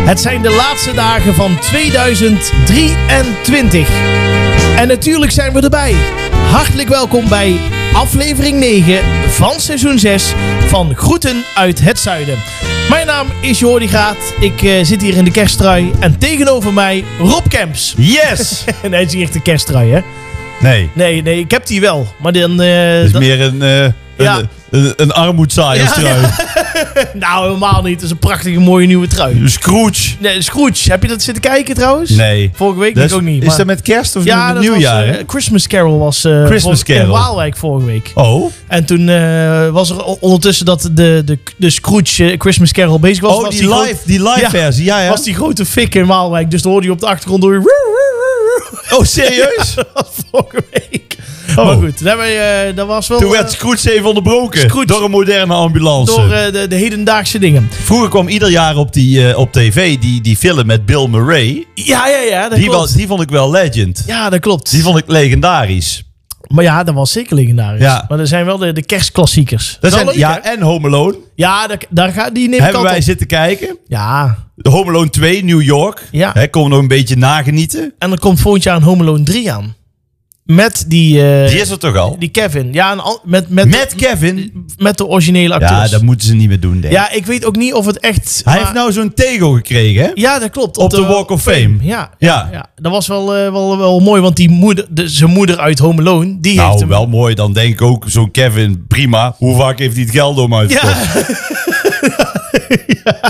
Het zijn de laatste dagen van 2023. En natuurlijk zijn we erbij. Hartelijk welkom bij aflevering 9 van seizoen 6 van Groeten uit het Zuiden. Mijn naam is Jordi Graat. Ik zit hier in de kersttrui. En tegenover mij Rob Kemps. Yes! En hij is hier echt een kersttrui, hè? Nee. Nee, ik heb die wel. Maar dan... Het is meer een armoedzaaierstrui. Ja. Nou, helemaal niet. Het is een prachtige, mooie nieuwe trui. Scrooge. Nee, Scrooge. Heb je dat zitten kijken trouwens? Nee. Vorige week ik ook niet. Is dat met kerst of ja, met nieuwjaar? Was, Christmas Carol was Christmas Carol. in Waalwijk vorige week. Oh. En toen was er ondertussen dat de Scrooge Christmas Carol bezig was. Oh, was die live versie. Ja. Was die grote fik in Waalwijk. Dus dan hoorde je op de achtergrond door... Oh, serieus? Dat was vorige week. Oh. Maar goed, dat was wel... Toen werd Scrooge even onderbroken door een moderne ambulance. Door de hedendaagse dingen. Vroeger kwam ieder jaar op tv die film met Bill Murray. Ja, dat klopt. Die vond ik wel legend. Ja, dat klopt. Die vond ik legendarisch. Maar ja, dat was zeker legendarisch. Ja. Maar er zijn wel de kerstklassiekers. Dat is zijn, wel leuk, hè? en Home Alone. Ja, die neem ik Hebben wij op. zitten kijken. Ja. Home Alone 2, New York. Ja. Komen we nog een beetje nagenieten. En er komt volgend jaar een Home Alone 3 aan. Met die... die is er toch al? Die Kevin. Ja, met Kevin? Met de originele acteurs. Ja, dat moeten ze niet meer doen, denk ik. Ja, ik weet ook niet of het echt... Hij heeft nou zo'n tego gekregen, hè? Ja, dat klopt. Op de Walk of Fame. Ja. Dat was wel mooi, want die moeder, zijn moeder uit Home Alone, die heeft hem... wel mooi. Dan denk ik ook, zo'n Kevin, prima. Hoe vaak heeft hij het geld om uitgekocht? Ja.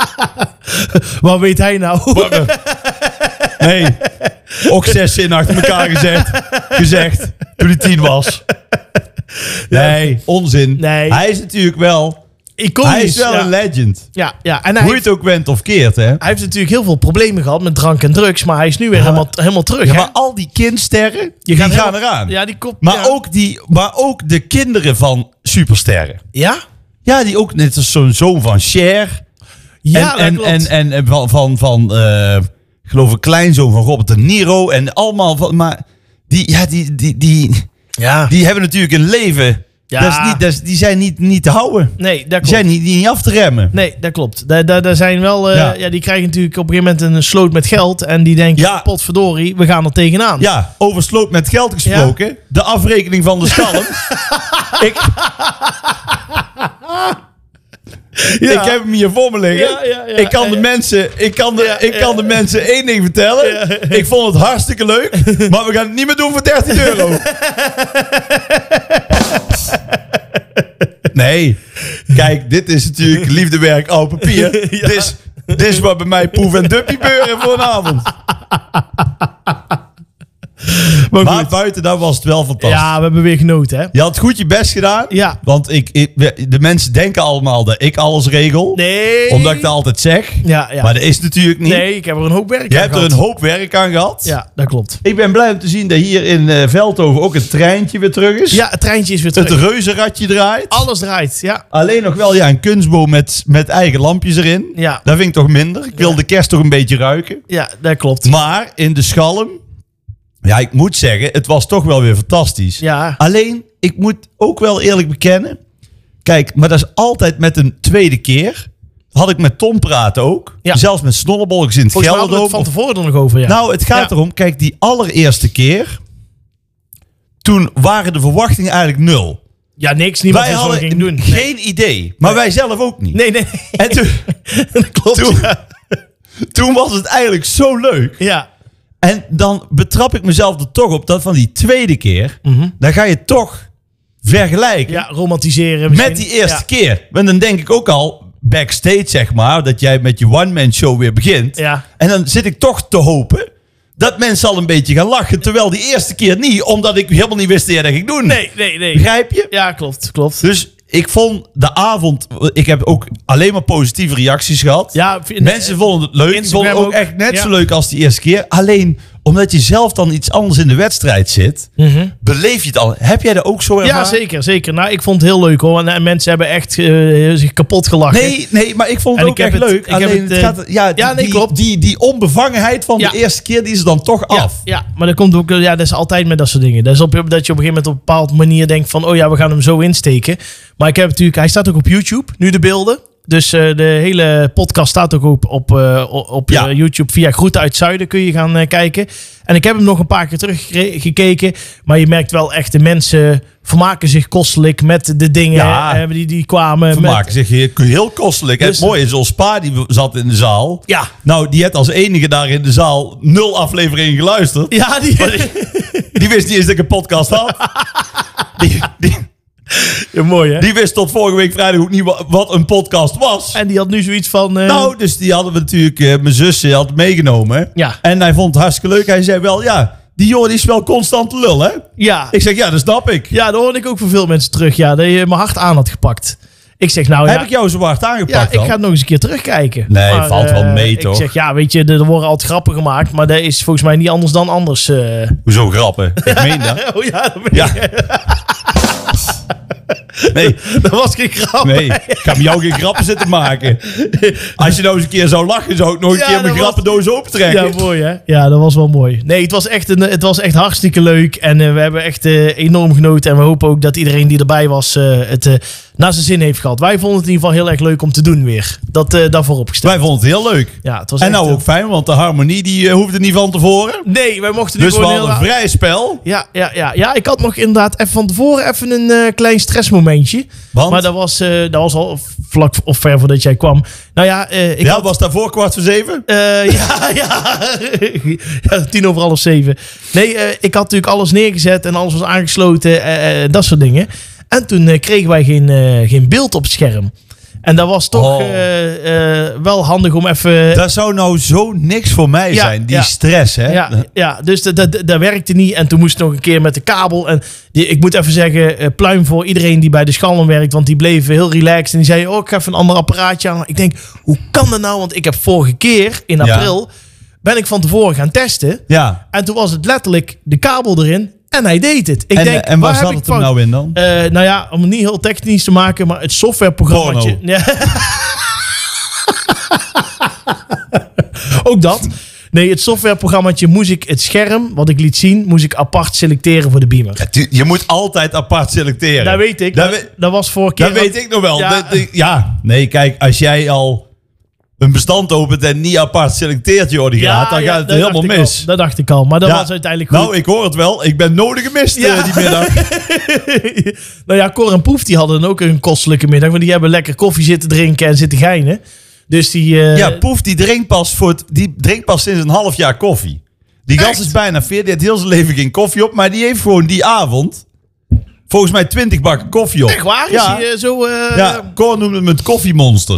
Wat weet hij nou? Nee. Ook 6 zinnen achter elkaar gezegd toen hij 10 was. Nee, onzin. Nee. Hij is natuurlijk wel... Iconisch. Hij is wel een legend. Ja. En hoe je het ook went of keert, hè? Hij heeft natuurlijk heel veel problemen gehad met drank en drugs, maar hij is nu weer helemaal terug. Ja, hè? maar al die kindsterren, die gaan eraan. Ja, die kop. Maar ook de kinderen van supersterren. Ja? Ja, die ook, net als zo'n zoon van Cher. Ja, en van geloof ik, kleinzoon van Robert De Niro. En allemaal van, maar die hebben natuurlijk een leven. Ja. Die zijn niet te houden. Nee, dat klopt. Die zijn niet af te remmen. Nee, dat klopt. Daar zijn wel, die krijgen natuurlijk op een gegeven moment een sloot met geld. En die denken, potverdorie, we gaan er tegenaan. Ja, over sloot met geld gesproken. Ja. De afrekening van de schalm. Ik heb hem hier voor me liggen. Ik kan de mensen één ding vertellen. Ja. Ik vond het hartstikke leuk. Maar we gaan het niet meer doen voor €30. Nee. Kijk, dit is natuurlijk liefdewerk oud papier. Ja. Dit is wat bij mij poef en duppie beuren voor een avond. Maar buiten, daar was het wel fantastisch. Ja, we hebben weer genoten, hè? Je had goed je best gedaan. Ja. Want de mensen denken allemaal dat ik alles regel. Nee. Omdat ik dat altijd zeg. Ja. Maar dat is natuurlijk niet. Nee, ik heb er een hoop werk aan gehad. Je hebt er een hoop werk aan gehad. Ja, dat klopt. Ik ben blij om te zien dat hier in Veldhoven ook het treintje weer terug is. Ja, het treintje is weer terug. Het reuzenradje draait. Alles draait, ja. Alleen nog wel een kunstboom met eigen lampjes erin. Ja. Dat vind ik toch minder. Ik wil de kerst toch een beetje ruiken. Ja, dat klopt. Maar in de schalm... Ja, ik moet zeggen, het was toch wel weer fantastisch. Ja. Alleen, ik moet ook wel eerlijk bekennen. Kijk, maar dat is altijd met een tweede keer. Had ik met Tom praten ook. Ja. Zelfs met Snollebolletjes in het Gelderdoom. Volgens mij hadden we het van tevoren er nog over, ja. Nou, het gaat erom, kijk, die allereerste keer... Toen waren de verwachtingen eigenlijk 0. Ja, niks. Niemand wij hadden ging doen. Geen idee. Maar wij zelf ook niet. Nee. En dat klopt. Toen was het eigenlijk zo leuk. Ja. En dan betrap ik mezelf er toch op dat van die tweede keer... Dan ga je toch vergelijken... Ja, romantiseren misschien. Met die eerste keer. Want dan denk ik ook al backstage, zeg maar... dat jij met je one-man show weer begint. Ja. En dan zit ik toch te hopen... dat mensen al een beetje gaan lachen. Terwijl die eerste keer niet. Omdat ik helemaal niet wist dat jij dat ging doen. Nee. Begrijp je? Ja, klopt. Dus... Ik vond de avond... Ik heb ook alleen maar positieve reacties gehad. Ja, mensen vonden het leuk. Ik vond het ook echt net zo leuk als die eerste keer. Alleen omdat je zelf dan iets anders in de wedstrijd zit... beleef je het al. Heb jij dat ook zo ervaren? Ja, zeker. Nou, ik vond het heel leuk, hoor. En mensen hebben echt zich kapot gelachen. Nee, maar ik vond het ook echt leuk. Alleen klopt. Die onbevangenheid van de eerste keer, die is er dan toch af. Ja, maar dat komt ook... Ja, dat is altijd met dat soort dingen. Dat is dat je op een gegeven moment op een bepaalde manier denkt van... Oh ja, we gaan hem zo insteken. Maar ik heb natuurlijk... Hij staat ook op YouTube, nu de beelden. Dus de hele podcast staat ook op YouTube. Via Groeten uit Zuiden kun je gaan kijken. En ik heb hem nog een paar keer teruggekeken. Maar je merkt wel echt, de mensen vermaken zich kostelijk met de dingen die kwamen. Vermaken zich heel kostelijk. Dus, het mooie is, ons pa die zat in de zaal. Ja. Nou, die had als enige daar in de zaal 0 afleveringen geluisterd. Ja, die wist niet eens dat ik een podcast had. Ja, mooi, hè? Die wist tot vorige week vrijdag ook niet wat een podcast was. En die had nu zoiets van... Nou, dus die hadden we natuurlijk... mijn zus had meegenomen. Ja. En hij vond het hartstikke leuk. Hij zei wel, die jongen is wel constant lul, hè? Ja. Ik zeg, dat snap ik. Ja, dat hoorde ik ook van veel mensen terug. Ja, dat je mijn hart aan had gepakt. Ik zeg, nou Heb ik jou zo hard aangepakt ik ga het nog eens een keer terugkijken. Nee, maar, valt wel mee, toch? Ik zeg, weet je, er worden altijd grappen gemaakt. Maar dat is volgens mij niet anders dan anders. Hoezo grappen? Ik meen dat. Oh ja, dat meen Nee. Dat was geen grap. Nee, ik ga met jou geen grappen zitten maken. Als je nou eens een keer zou lachen, zou ik nog een keer mijn grappendoos opentrekken. Ja, mooi hè? Ja, dat was wel mooi. Nee, het was echt hartstikke leuk. En we hebben echt enorm genoten. En we hopen ook dat iedereen die erbij was het naar zijn zin heeft gehad. Wij vonden het in ieder geval heel erg leuk om te doen weer. Dat daarvoor opgesteld. Wij vonden het heel leuk. Ja, het was en nou ook fijn, want de harmonie die hoefde niet van tevoren. Nee, wij mochten nu dus we hadden een vrij spel. Ja, ik had nog inderdaad even van tevoren een klein stressmomentje. Want? Maar dat was al vlak of ver voordat jij kwam. Nou ja, was daarvoor 6:45? Ja, 7:10. Nee, ik had natuurlijk alles neergezet en alles was aangesloten. Dat soort dingen. En toen kregen wij geen beeld op het scherm. En dat was toch wel handig om even... Dat zou nou zo niks voor mij zijn, die stress, hè? Ja, dus dat werkte niet. En toen moest ik nog een keer met de kabel. En ik moet even zeggen, pluim voor iedereen die bij de Schalm werkt. Want die bleven heel relaxed. En die zeiden, ik ga even een ander apparaatje aan. Ik denk, hoe kan dat nou? Want ik heb vorige keer, in april, ben ik van tevoren gaan testen. Ja. En toen was het letterlijk de kabel erin. En hij deed het. En waar zat het hem nou in dan? Nou ja, om het niet heel technisch te maken, maar het softwareprogrammaatje. Ja. Ook dat. Nee, het softwareprogrammaatje moest ik het scherm, wat ik liet zien, moest ik apart selecteren voor de beamer. Je moet altijd apart selecteren. Dat weet ik. Dat was vorige keer. Dat weet ik nog wel. Nee, kijk, als jij al een bestand opent en niet apart selecteert, dan gaat het helemaal mis. Dat dacht ik al, maar dat was uiteindelijk goed. Nou, ik hoor het wel. Ik ben nodig gemist die middag. Nou ja, Cor en Poef die hadden dan ook een kostelijke middag, want die hebben lekker koffie zitten drinken en zitten geinen. Dus die... Poef die drinkt pas sinds een half jaar koffie. Die gast is bijna 40, die heeft heel zijn leven geen koffie op, maar die heeft gewoon die avond volgens mij 20 bakken koffie op. Echt waar? Is hij zo... Ja, Cor noemde hem het koffiemonster.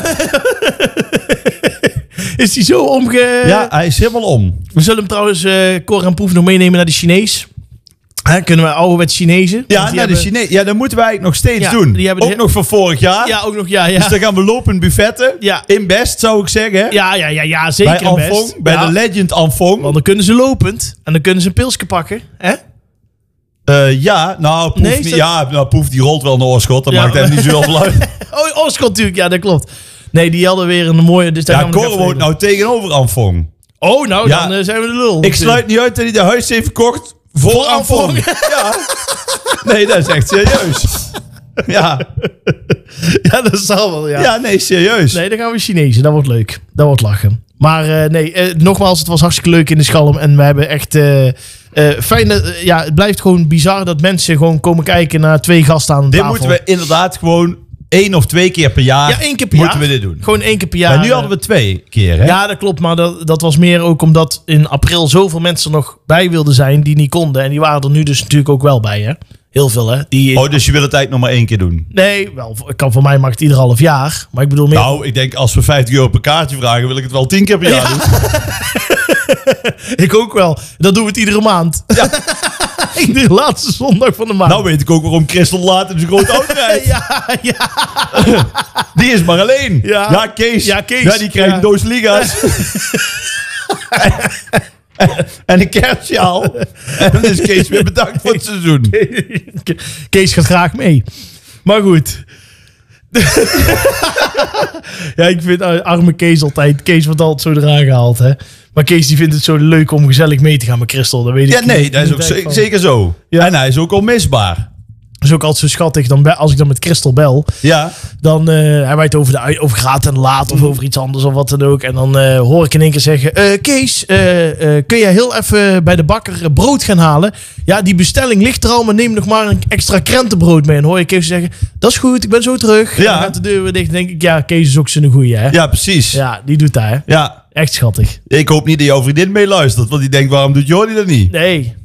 Is hij zo Ja, hij is helemaal om. We zullen hem trouwens, Cor en Poef, nog meenemen naar de Chinees. Kunnen we ouderwets Chinezen? Ja, naar de Chinees. Ja, dat moeten wij eigenlijk nog steeds doen. Ook nog van vorig jaar. Ja, ook nog, ja. Dus dan gaan we lopend buffetten. Ja. In Best, zou ik zeggen. Ja, zeker bij Anfong, Best. Bij de Legend Anfong. Want dan kunnen ze lopend. En dan kunnen ze een pilsje pakken. Hè? Poef die rolt wel naar Oorschot. Dat maakt hem niet zo veel uit. Oorschot natuurlijk. Ja, dat klopt. Nee, die hadden weer een mooie... Dus Cor woont nou tegenover Anfong. Oh, nou, dan zijn we de lul. Ik sluit niet uit dat hij de huis heeft verkocht voor Anfong. Ja. Nee, dat is echt serieus. Ja. Ja, dat zal wel, ja. Ja, nee, serieus. Nee, dan gaan we Chinezen. Dat wordt leuk. Dat wordt lachen. Maar nogmaals, het was hartstikke leuk in de Schalm. En we hebben echt... fijn, het blijft gewoon bizar dat mensen gewoon komen kijken naar 2 gasten aan de tafel. Dit moeten we inderdaad gewoon 1 of 2 keer per jaar. Ja, 1 keer per moeten we dit doen. Gewoon 1 keer per jaar. Maar nu hadden we 2 keer, hè? Ja, dat klopt. Maar dat was meer ook omdat in april zoveel mensen er nog bij wilden zijn die niet konden. En die waren er nu dus natuurlijk ook wel bij, hè? Heel veel, hè? Dus je wil het eigenlijk nog maar 1 keer doen? Nee, voor mij mag het ieder half jaar. Maar ik bedoel meer... Nou, ik denk als we €50 per kaartje vragen, wil ik het wel 10 keer per jaar doen. Ik ook wel. Dat doen we het iedere maand. Ja. Iedere laatste zondag van de maand. Nou weet ik ook waarom Christel laat in zijn grote auto rijdt. Ja. Die is maar alleen. Ja, Kees. Ja, die krijgt een doos liga's. En een kerstsjaal. En dan is Kees weer bedankt voor het seizoen. Kees gaat graag mee. Maar goed. Ja, ik vind arme Kees altijd. Kees wordt altijd zo eraan gehaald, hè. Maar Kees die vindt het zo leuk om gezellig mee te gaan met Christel. Dat weet ik. Ja, nee, dat is ook zeker zo. Ja. En hij is ook onmisbaar. Dat is ook altijd zo schattig. Als ik dan met Christel bel, dan hebben wij het over gaat en laat of over iets anders of wat dan ook. En dan hoor ik in één keer zeggen, Kees, kun jij heel even bij de bakker brood gaan halen? Ja, die bestelling ligt er al, maar neem nog maar een extra krentenbrood mee. En hoor je Kees zeggen, dat is goed, ik ben zo terug. En dan gaat de deur weer dicht. Dan denk ik, ja, Kees is ook zo'n goeie, hè? Ja, precies. Ja, die doet dat, hè? Ja. Echt schattig. Ik hoop niet dat jouw vriendin meeluistert, want die denkt, waarom doet Jordi dat niet? Nee,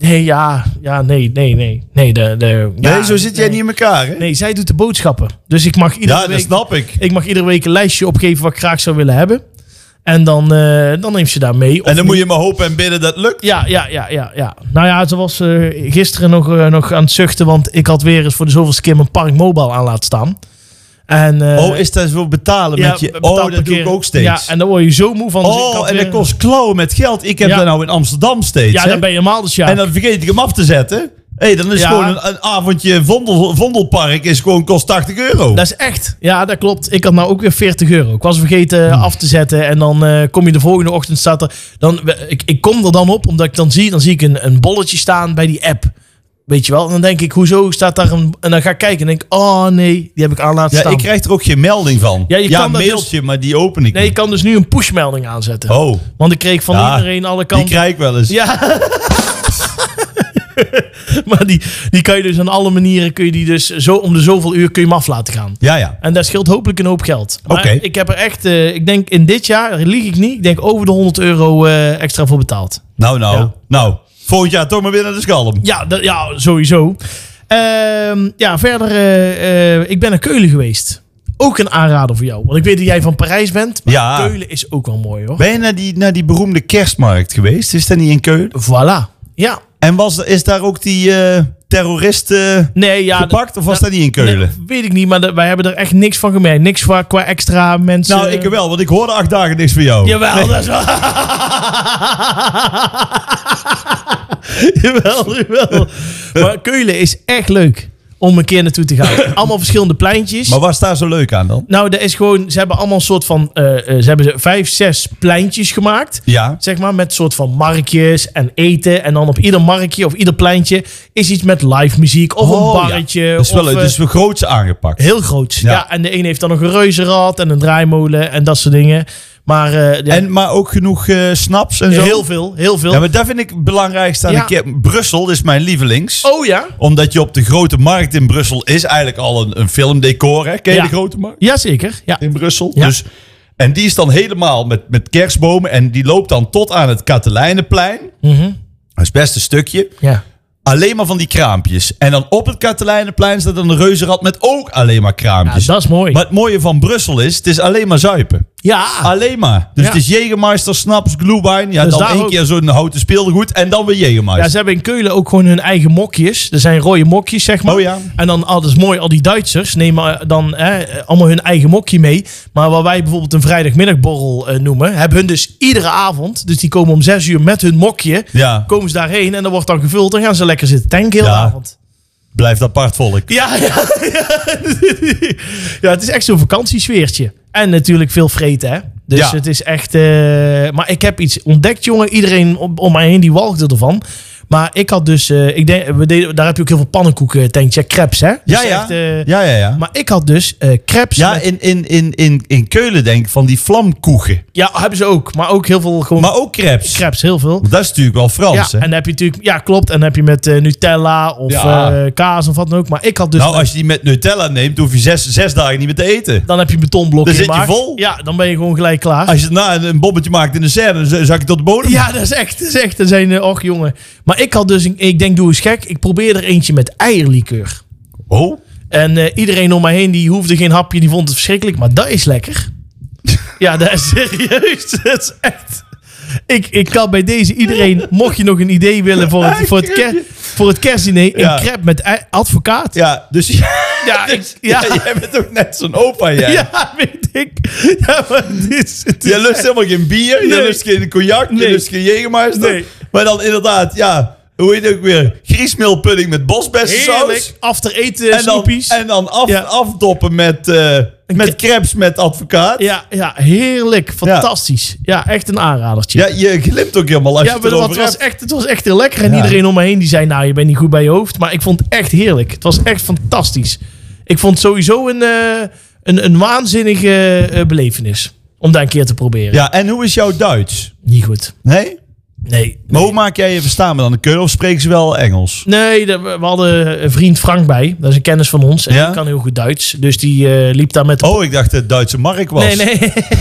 zo zit jij niet in elkaar, hè? Nee, zij doet de boodschappen. Dus ik mag iedere week... dat snap ik. Ik mag iedere week een lijstje opgeven wat ik graag zou willen hebben. En dan neemt ze daar mee. En dan moet je maar hopen en bidden dat het lukt. Ja. Nou ja, ze was gisteren nog aan het zuchten, want ik had weer eens voor de zoveelste keer mijn Park Mobile aan laten staan. En, is dat zo betalen met je? Dat doe ik ook steeds. Ja, en dan word je zo moe van. Dus dat kost klauwen met geld. Ik heb dat nou in Amsterdam steeds. Ja, dan ben je helemaal de sjaak. En dan vergeet ik hem af te zetten. Dan is gewoon een avondje Vondelpark kost €80. Dat is echt. Ja, dat klopt. Ik had nou ook weer €40. Ik was vergeten af te zetten. En dan kom je de volgende ochtend, staat er... Ik kom er dan op, omdat ik dan zie ik een bolletje staan bij die app. Weet je wel? En dan denk ik, hoezo staat daar een... En dan ga ik kijken en denk oh nee, die heb ik aan laten staan. Ik krijg er ook geen melding van. Ja, een mailtje, dus, maar die open ik niet. Je kan dus nu een pushmelding aanzetten. Oh. Want ik kreeg van iedereen alle kanten... Die krijg ik wel eens. Ja. Maar die kan je dus aan alle manieren, kun je die dus zo om de zoveel uur kun je hem af laten gaan. Ja. En dat scheelt hopelijk een hoop geld. Oké. Ik heb er echt, ik denk in dit jaar, lieg ik niet, ik denk over de €100 extra voor betaald. Nou. Volgend jaar toch maar weer naar de Schalm. Ja, sowieso. Verder, ik ben naar Keulen geweest. Ook een aanrader voor jou. Want ik weet dat jij van Parijs bent. Maar Keulen is ook wel mooi, hoor. Ben je naar die beroemde kerstmarkt geweest? Is dat niet in Keulen? Voilà, ja. En is daar ook die terrorist gepakt? Of was dat niet in Keulen? Nee, weet ik niet, maar wij hebben er echt niks van gemerkt. Niks qua extra mensen. Nou, ik wel, want ik hoorde 8 dagen niks van jou. Jawel, dat is wel. Jawel. Maar Keulen is echt leuk om een keer naartoe te gaan. Allemaal verschillende pleintjes. Maar wat is daar zo leuk aan dan? Nou, dat is gewoon... Ze hebben allemaal een soort van... ze hebben 5, 6 pleintjes gemaakt. Ja. Zeg maar, met soort van marktjes en eten. En dan op ieder marktje of ieder pleintje is iets met live muziek of een barretje. Ja. Dat is wel groots aangepakt. Heel groots. Ja. En de een heeft dan nog een reuzenrad en een draaimolen en dat soort dingen. Maar, maar ook genoeg snaps en zo? Heel veel. Ja, maar dat vind ik het belangrijkste aan een keer. Brussel is mijn lievelings. Oh ja? Omdat je op de Grote Markt in Brussel is eigenlijk al een filmdecor. Hè? Ken je de Grote Markt? Jazeker. Ja. In Brussel. Ja. Dus, en die is dan helemaal met kerstbomen. En die loopt dan tot aan het Katelijnenplein. Mm-hmm. Dat is best een stukje. Ja. Alleen maar van die kraampjes. En dan op het Katelijnenplein staat dan een reuzenrad met ook alleen maar kraampjes. Ja, dat is mooi. Maar het mooie van Brussel is, het is alleen maar zuipen. Ja. Alleen maar. Dus het is Jägermeister, snaps, glühwein. Ja, dus dan één keer zo'n houten speelgoed en dan weer Jägermeister. Ja, ze hebben in Keulen ook gewoon hun eigen mokjes. Er zijn rode mokjes, zeg maar. Oh ja. En dan, dat is mooi, al die Duitsers nemen dan allemaal hun eigen mokje mee. Maar wat wij bijvoorbeeld een vrijdagmiddagborrel noemen, hebben hun dus iedere avond. Dus die komen om 6 uur met hun mokje. Ja. Komen ze daarheen en dan wordt dan gevuld. Dan gaan ze lekker zitten tanken heel de avond. Blijft apart volk. Ja, het is echt zo'n vakantiesfeertje. En natuurlijk veel vreten, hè. Dus het is echt... maar ik heb iets ontdekt, jongen. Iedereen om mij heen die walgde ervan. Maar ik had dus... daar heb je ook heel veel pannenkoeken tentje. Crepes, hè? Dus ja. Maar ik had dus crepes... Ja, in Keulen denk ik van die vlamkoeken. Ja, hebben ze ook. Maar ook heel veel gewoon... Maar ook crepes. Crepes, heel veel. Dat is natuurlijk wel Frans, hè? En dan heb je natuurlijk... Ja, klopt. En dan heb je met Nutella of kaas of wat dan ook. Maar ik had dus... Nou, als je die met Nutella neemt, hoef je 6 dagen niet meer te eten. Dan heb je betonblokken gemaakt. Dan zit je vol. Ja, dan ben je gewoon gelijk klaar. Als je een bobbetje maakt in de serre, dan zak je tot de bodem. Ja, dat is echt. Dat zijn... och, jongen. Maar ik had dus... Ik denk, doe eens gek. Ik probeer er eentje met eierlikeur. Oh? En iedereen om mij heen, die hoefde geen hapje. Die vond het verschrikkelijk. Maar dat is lekker. Ja, dat is serieus. Dat is echt... Ik kan bij deze iedereen, mocht je nog een idee willen voor het kerstdiner, een crepe met advocaat. Ja, dus jij bent ook net zo'n opa, jij. Ja, weet ik. Ja, maar je lust helemaal geen bier, je lust geen cognac, je lust geen Jägermeister. Nee. Maar dan inderdaad, hoe heet het ook weer? Griesmeelpudding met bosbessensaus. Heerlijk. After eten snoepies. En dan afdoppen met crepes met advocaat. Ja, heerlijk. Fantastisch. Ja, echt een aanradertje. Ja, je glimt ook helemaal als je het erover hebt. Het was echt heel lekker. En iedereen om me heen die zei, nou, je bent niet goed bij je hoofd. Maar ik vond het echt heerlijk. Het was echt fantastisch. Ik vond het sowieso een waanzinnige belevenis. Om daar een keer te proberen. Ja, en hoe is jouw Duits? Niet goed. Nee? Nee. Maar hoe maak jij je verstaanbaar dan? Keulen of spreken ze wel Engels? Nee, we hadden een vriend Frank bij. Dat is een kennis van ons. En die kan heel goed Duits. Dus die liep daar met... Oh, ik dacht dat het Duitse Mark was. Nee.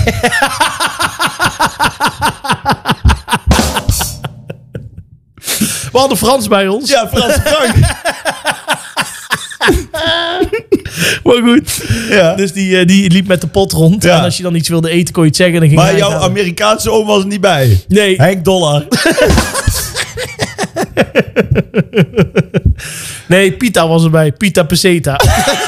We hadden Frans bij ons. Ja, Frans Frank. Maar goed. Ja. Dus die liep met de pot rond. Ja. En als je dan iets wilde eten, kon je het zeggen. Dan ging maar jouw Amerikaanse oom was er niet bij? Nee. Henk Dollar. Nee, Pita was erbij. Pita Peseta.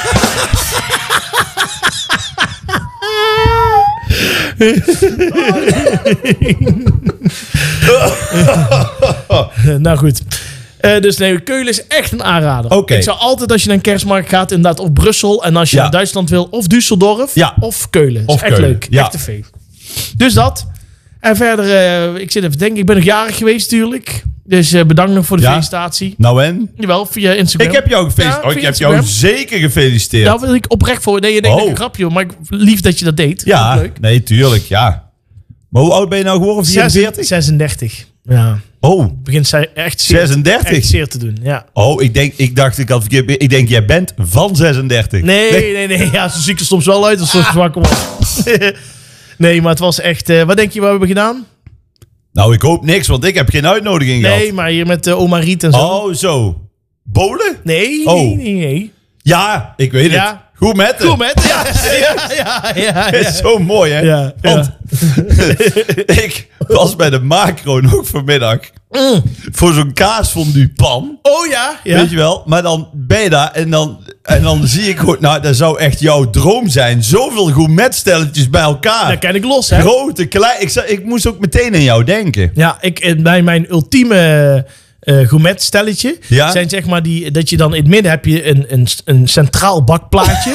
Nou goed. Dus nee, Keulen is echt een aanrader. Okay. Ik zou altijd, als je naar een kerstmarkt gaat, inderdaad op Brussel. En als je naar Duitsland wil, of Düsseldorf of Keulen. Dat is echt leuk. Ja. Echt een feest. Dus dat. En verder, ik zit even te denken. Ik ben nog jarig geweest natuurlijk. Dus bedankt nog voor de felicitatie. Nou en? Jawel, via Instagram. Ik heb jou gefeliciteerd. Ik heb jou zeker gefeliciteerd. Nou, wil ik oprecht voor. Nee, je denkt een grapje, maar lief dat je dat deed. Ja, leuk. Nee, tuurlijk, ja. Maar hoe oud ben je nou geworden? 44? 36. Ja. Oh. Begint zij echt 36? Echt zeer te doen, ja. Oh, ik dacht, ik denk, jij bent van 36. Nee. Ja, zo ziet er soms wel uit als ze zwak wordt. Nee, maar het was echt... wat denk je wat we hebben gedaan? Nou, ik hoop niks, want ik heb geen uitnodiging gehad. Nee, maar hier met oma Riet en zo. Oh, zo. Bowlen? Nee. Ja, ik weet het. Goed met het. Ja. Het is zo mooi, hè? Ja. Want ik was bij de macro nog vanmiddag voor zo'n kaasfondue pan. Oh ja. Weet je wel? Maar dan ben je daar en dan zie ik gewoon... Nou, dat zou echt jouw droom zijn. Zoveel gourmetstelletjes bij elkaar. Dat ken ik los, hè? Grote, klein. Ik moest ook meteen aan jou denken. Ja, bij mijn ultieme... gourmetstelletje zijn zeg maar dat je dan in het midden heb je een centraal bakplaatje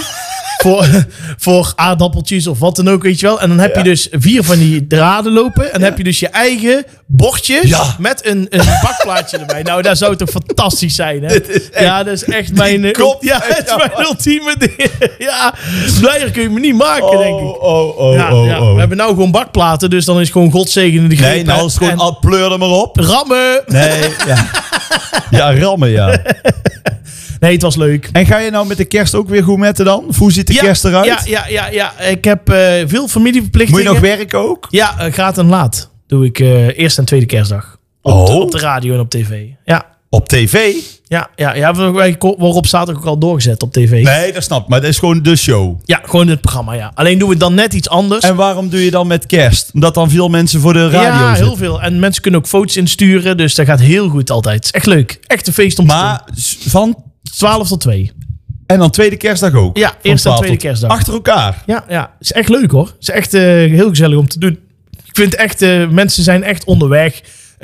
voor aardappeltjes of wat dan ook, weet je wel. En dan heb je dus 4 van die draden lopen en dan heb je dus je eigen bordje met een bakplaatje erbij. Nou, dat zou toch fantastisch zijn, hè? Dat is echt mijn... het is mijn ultieme ding. Ja, blijer kun je me niet maken, denk ik. We hebben nou gewoon bakplaten, dus dan is gewoon godzegen de greep. Nee, nou is het gewoon pleur er maar op. Rammen! Nee, ja, rammen, ja. Nee, het was leuk. En ga je nou met de kerst ook weer gourmetten dan? Hoe ziet de kerst eruit? Ja. Ik heb veel familieverplichtingen. Moet je nog werken ook? Ja, gaat en laat. Doe ik eerste en tweede kerstdag. Op de radio en op tv. Ja. Op tv? Ja, waarop staat ook al doorgezet op tv. Nee, dat snap ik. Maar dat is gewoon de show. Ja, gewoon het programma, ja. Alleen doen we dan net iets anders. En waarom doe je dan met kerst? Omdat dan veel mensen voor de radio zitten? Ja, heel veel. En mensen kunnen ook foto's insturen. Dus dat gaat heel goed altijd. Het is echt leuk. Echt een feest om te doen. Maar van 12 tot 2. En dan tweede kerstdag ook? Ja, eerste en tweede kerstdag. Achter elkaar? Ja. Het is echt leuk, hoor. Het is echt heel gezellig om te doen. Ik vind echt, mensen zijn echt onderweg.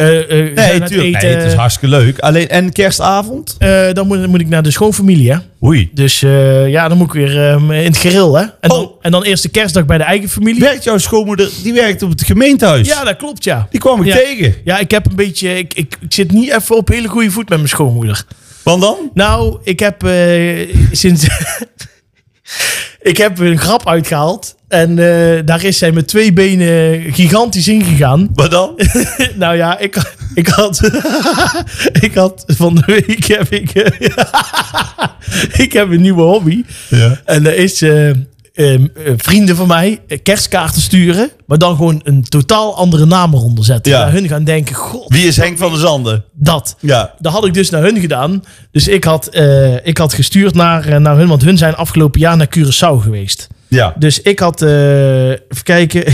Het is hartstikke leuk. Alleen, en kerstavond? Dan moet ik naar de schoonfamilie, hè. Oei. Dus dan moet ik weer in het geril, hè. En dan eerste kerstdag bij de eigen familie. Werkt jouw schoonmoeder, die werkt op het gemeentehuis? Ja, dat klopt, ja. Die kwam ik tegen. Ja, ik heb een beetje... Ik zit niet even op hele goede voet met mijn schoonmoeder. Want dan? Nou, ik heb sinds... Ik heb een grap uitgehaald. En daar is zij met 2 benen gigantisch ingegaan. Wat dan? Nou ja, ik had van de week ik heb een nieuwe hobby. Ja. En dat is vrienden van mij kerstkaarten sturen. Maar dan gewoon een totaal andere naam eronder zetten. Ja. Naar hun gaan denken, god. Wie is Henk van der Zanden? Dat. Ja. Dat had ik dus naar hun gedaan. Dus ik had gestuurd naar hun. Want hun zijn afgelopen jaar naar Curaçao geweest. Ja. Dus ik had... even kijken...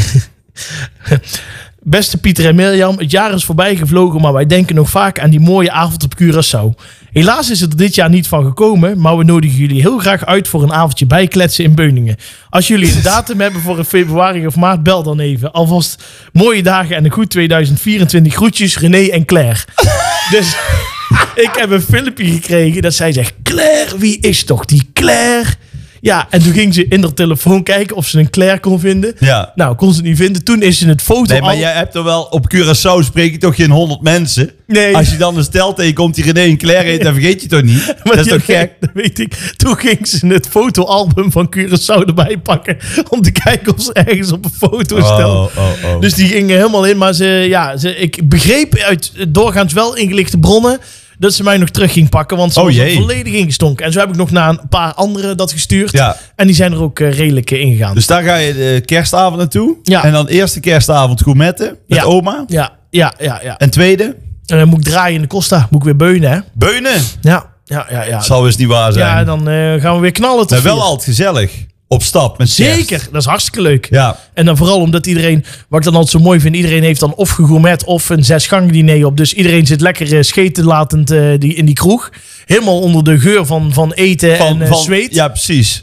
Beste Pieter en Mirjam, het jaar is voorbij gevlogen, maar wij denken nog vaak aan die mooie avond op Curaçao. Helaas is het er dit jaar niet van gekomen, maar we nodigen jullie heel graag uit voor een avondje bijkletsen in Beuningen. Als jullie een datum hebben voor een februari of maart, bel dan even. Alvast mooie dagen en een goed 2024. Groetjes, René en Claire. Dus... Ik heb een filmpje gekregen dat zij zegt... Claire, wie is toch die Claire? Ja, en toen ging ze in haar telefoon kijken of ze een Claire kon vinden. Ja. Nou, kon ze het niet vinden. Toen is ze het foto Nee, maar jij hebt er wel... Op Curaçao spreek je toch geen 100 mensen? Nee. Als je dan een stel tegenkomt die René en Claire heet, dan vergeet je toch niet? Maar dat is toch gek? Dat weet ik. Toen ging ze het fotoalbum van Curaçao erbij pakken. Om te kijken of ze ergens op een foto stelde. Dus die ging helemaal in. Maar ik begreep uit doorgaans wel ingelichte bronnen... dat ze mij nog terug ging pakken, want ze was er volledig ingestonken. En zo heb ik nog naar een paar anderen dat gestuurd. Ja. En die zijn er ook redelijk ingegaan. Dus daar ga je de kerstavond naartoe. Ja. En dan eerste kerstavond gourmetten met oma. Ja. En tweede? En dan moet ik draaien in de Costa. Moet ik weer beunen, hè? Beunen? Ja. Dat zal eens niet waar zijn. Ja, dan gaan we weer knallen. Maar wel altijd gezellig. Op stap met Zeker, kerst. dat is hartstikke leuk. Ja. En dan vooral omdat iedereen, wat ik dan altijd zo mooi vind, iedereen heeft dan of gegourmet of een 6-gangen diner op. Dus iedereen zit lekker schetenlatend in die kroeg. Helemaal onder de geur van eten en zweet. Ja, precies.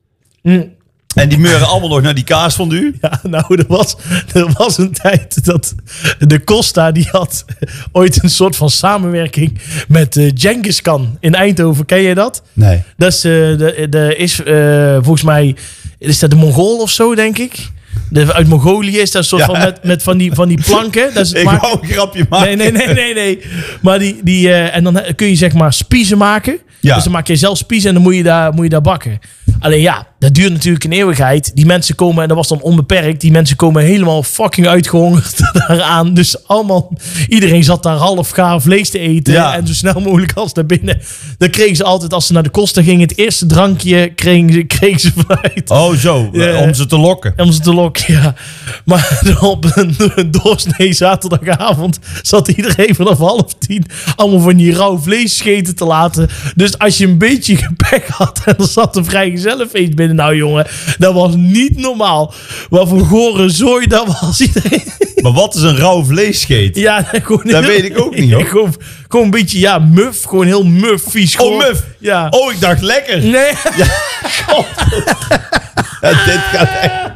En die meuren allemaal nog naar die kaasfondue. Ja, nou, er was een tijd dat de Costa, die had ooit een soort van samenwerking met Genghis Khan in Eindhoven. Ken je dat? Nee. Dat is, volgens mij, is dat de Mongool of zo, denk ik. Uit Mongolië is dat een soort van met van die planken. Dat is ik wou een grapje maken. Nee. Maar en dan kun je zeg maar spiezen maken. Ja. Dus dan maak je zelf spiezen en dan moet je daar bakken. Alleen ja, dat duurt natuurlijk een eeuwigheid. Die mensen komen, en dat was dan onbeperkt, die mensen komen helemaal fucking uitgehongerd daaraan. Dus iedereen zat daar half gaar vlees te eten. Ja. En zo snel mogelijk als naar binnen. Dan kregen ze altijd, als ze naar de Costa gingen, het eerste drankje kregen ze vanuit. Oh zo, om ze te lokken. Om ze te lokken, ja. Maar op een doorsnee zaterdagavond zat iedereen vanaf 9:30 allemaal van die rauw vlees scheten te laten. Dus als je een beetje gepek had en er zat een vrijgezellenfeest binnen, nou jongen, dat was niet normaal. Wat voor gore zooi dat was iedereen. Maar wat is een rauw vleesscheet? Ja, dat weet ik ook niet, hoor. Gewoon een beetje, muf. Gewoon heel muf, vies. Oh, muf? Ja. Oh, ik dacht lekker. Nee. Ja. Dit gaat echt...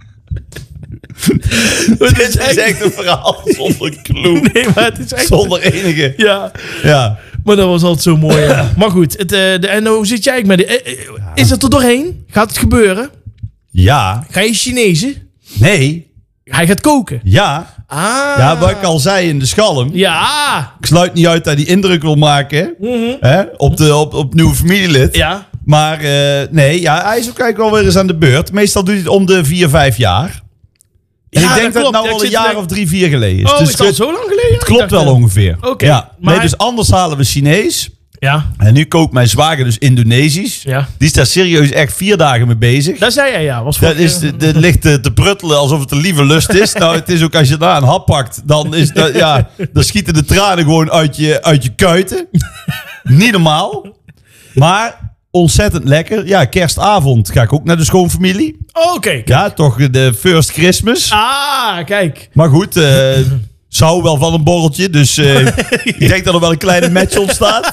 Dit is echt een verhaal zonder clue. Nee, maar het is echt... Zonder enige... Ja. Maar dat was altijd zo mooi. Ja. Maar goed, en hoe zit jij met is het er doorheen? Gaat het gebeuren? Ja. Ga je Chinezen? Nee. Hij gaat koken? Ja. Ah. Ja, wat ik al zei in de schalm. Ja. Ik sluit niet uit dat hij indruk wil maken. Hè? Op nieuwe familielid. Ja. Maar nee, hij is ook eigenlijk wel weer eens aan de beurt. Meestal doet hij het om de 4-5 jaar. En ik denk dat het nou al een jaar of 3-4 geleden is. Oh, dus is het al zo lang geleden? Het klopt wel ongeveer. Oké. Ja. Maar nee, dus anders halen we Chinees. Ja. En nu koopt mijn zwager dus Indonesisch. Ja. Die is daar serieus echt 4 dagen mee bezig. Dat zei jij, ja. Dat ligt te pruttelen alsof het een lieve lust is. Nou, het is ook als je daar een hap pakt, dan schieten de tranen gewoon uit je kuiten. Niet normaal. Maar ontzettend lekker. Ja, kerstavond ga ik ook naar de schoonfamilie. Oké. Ja, toch de first Christmas. Ah, kijk. Maar goed, zou wel van een borreltje. Dus ik denk dat er wel een kleine match ontstaat.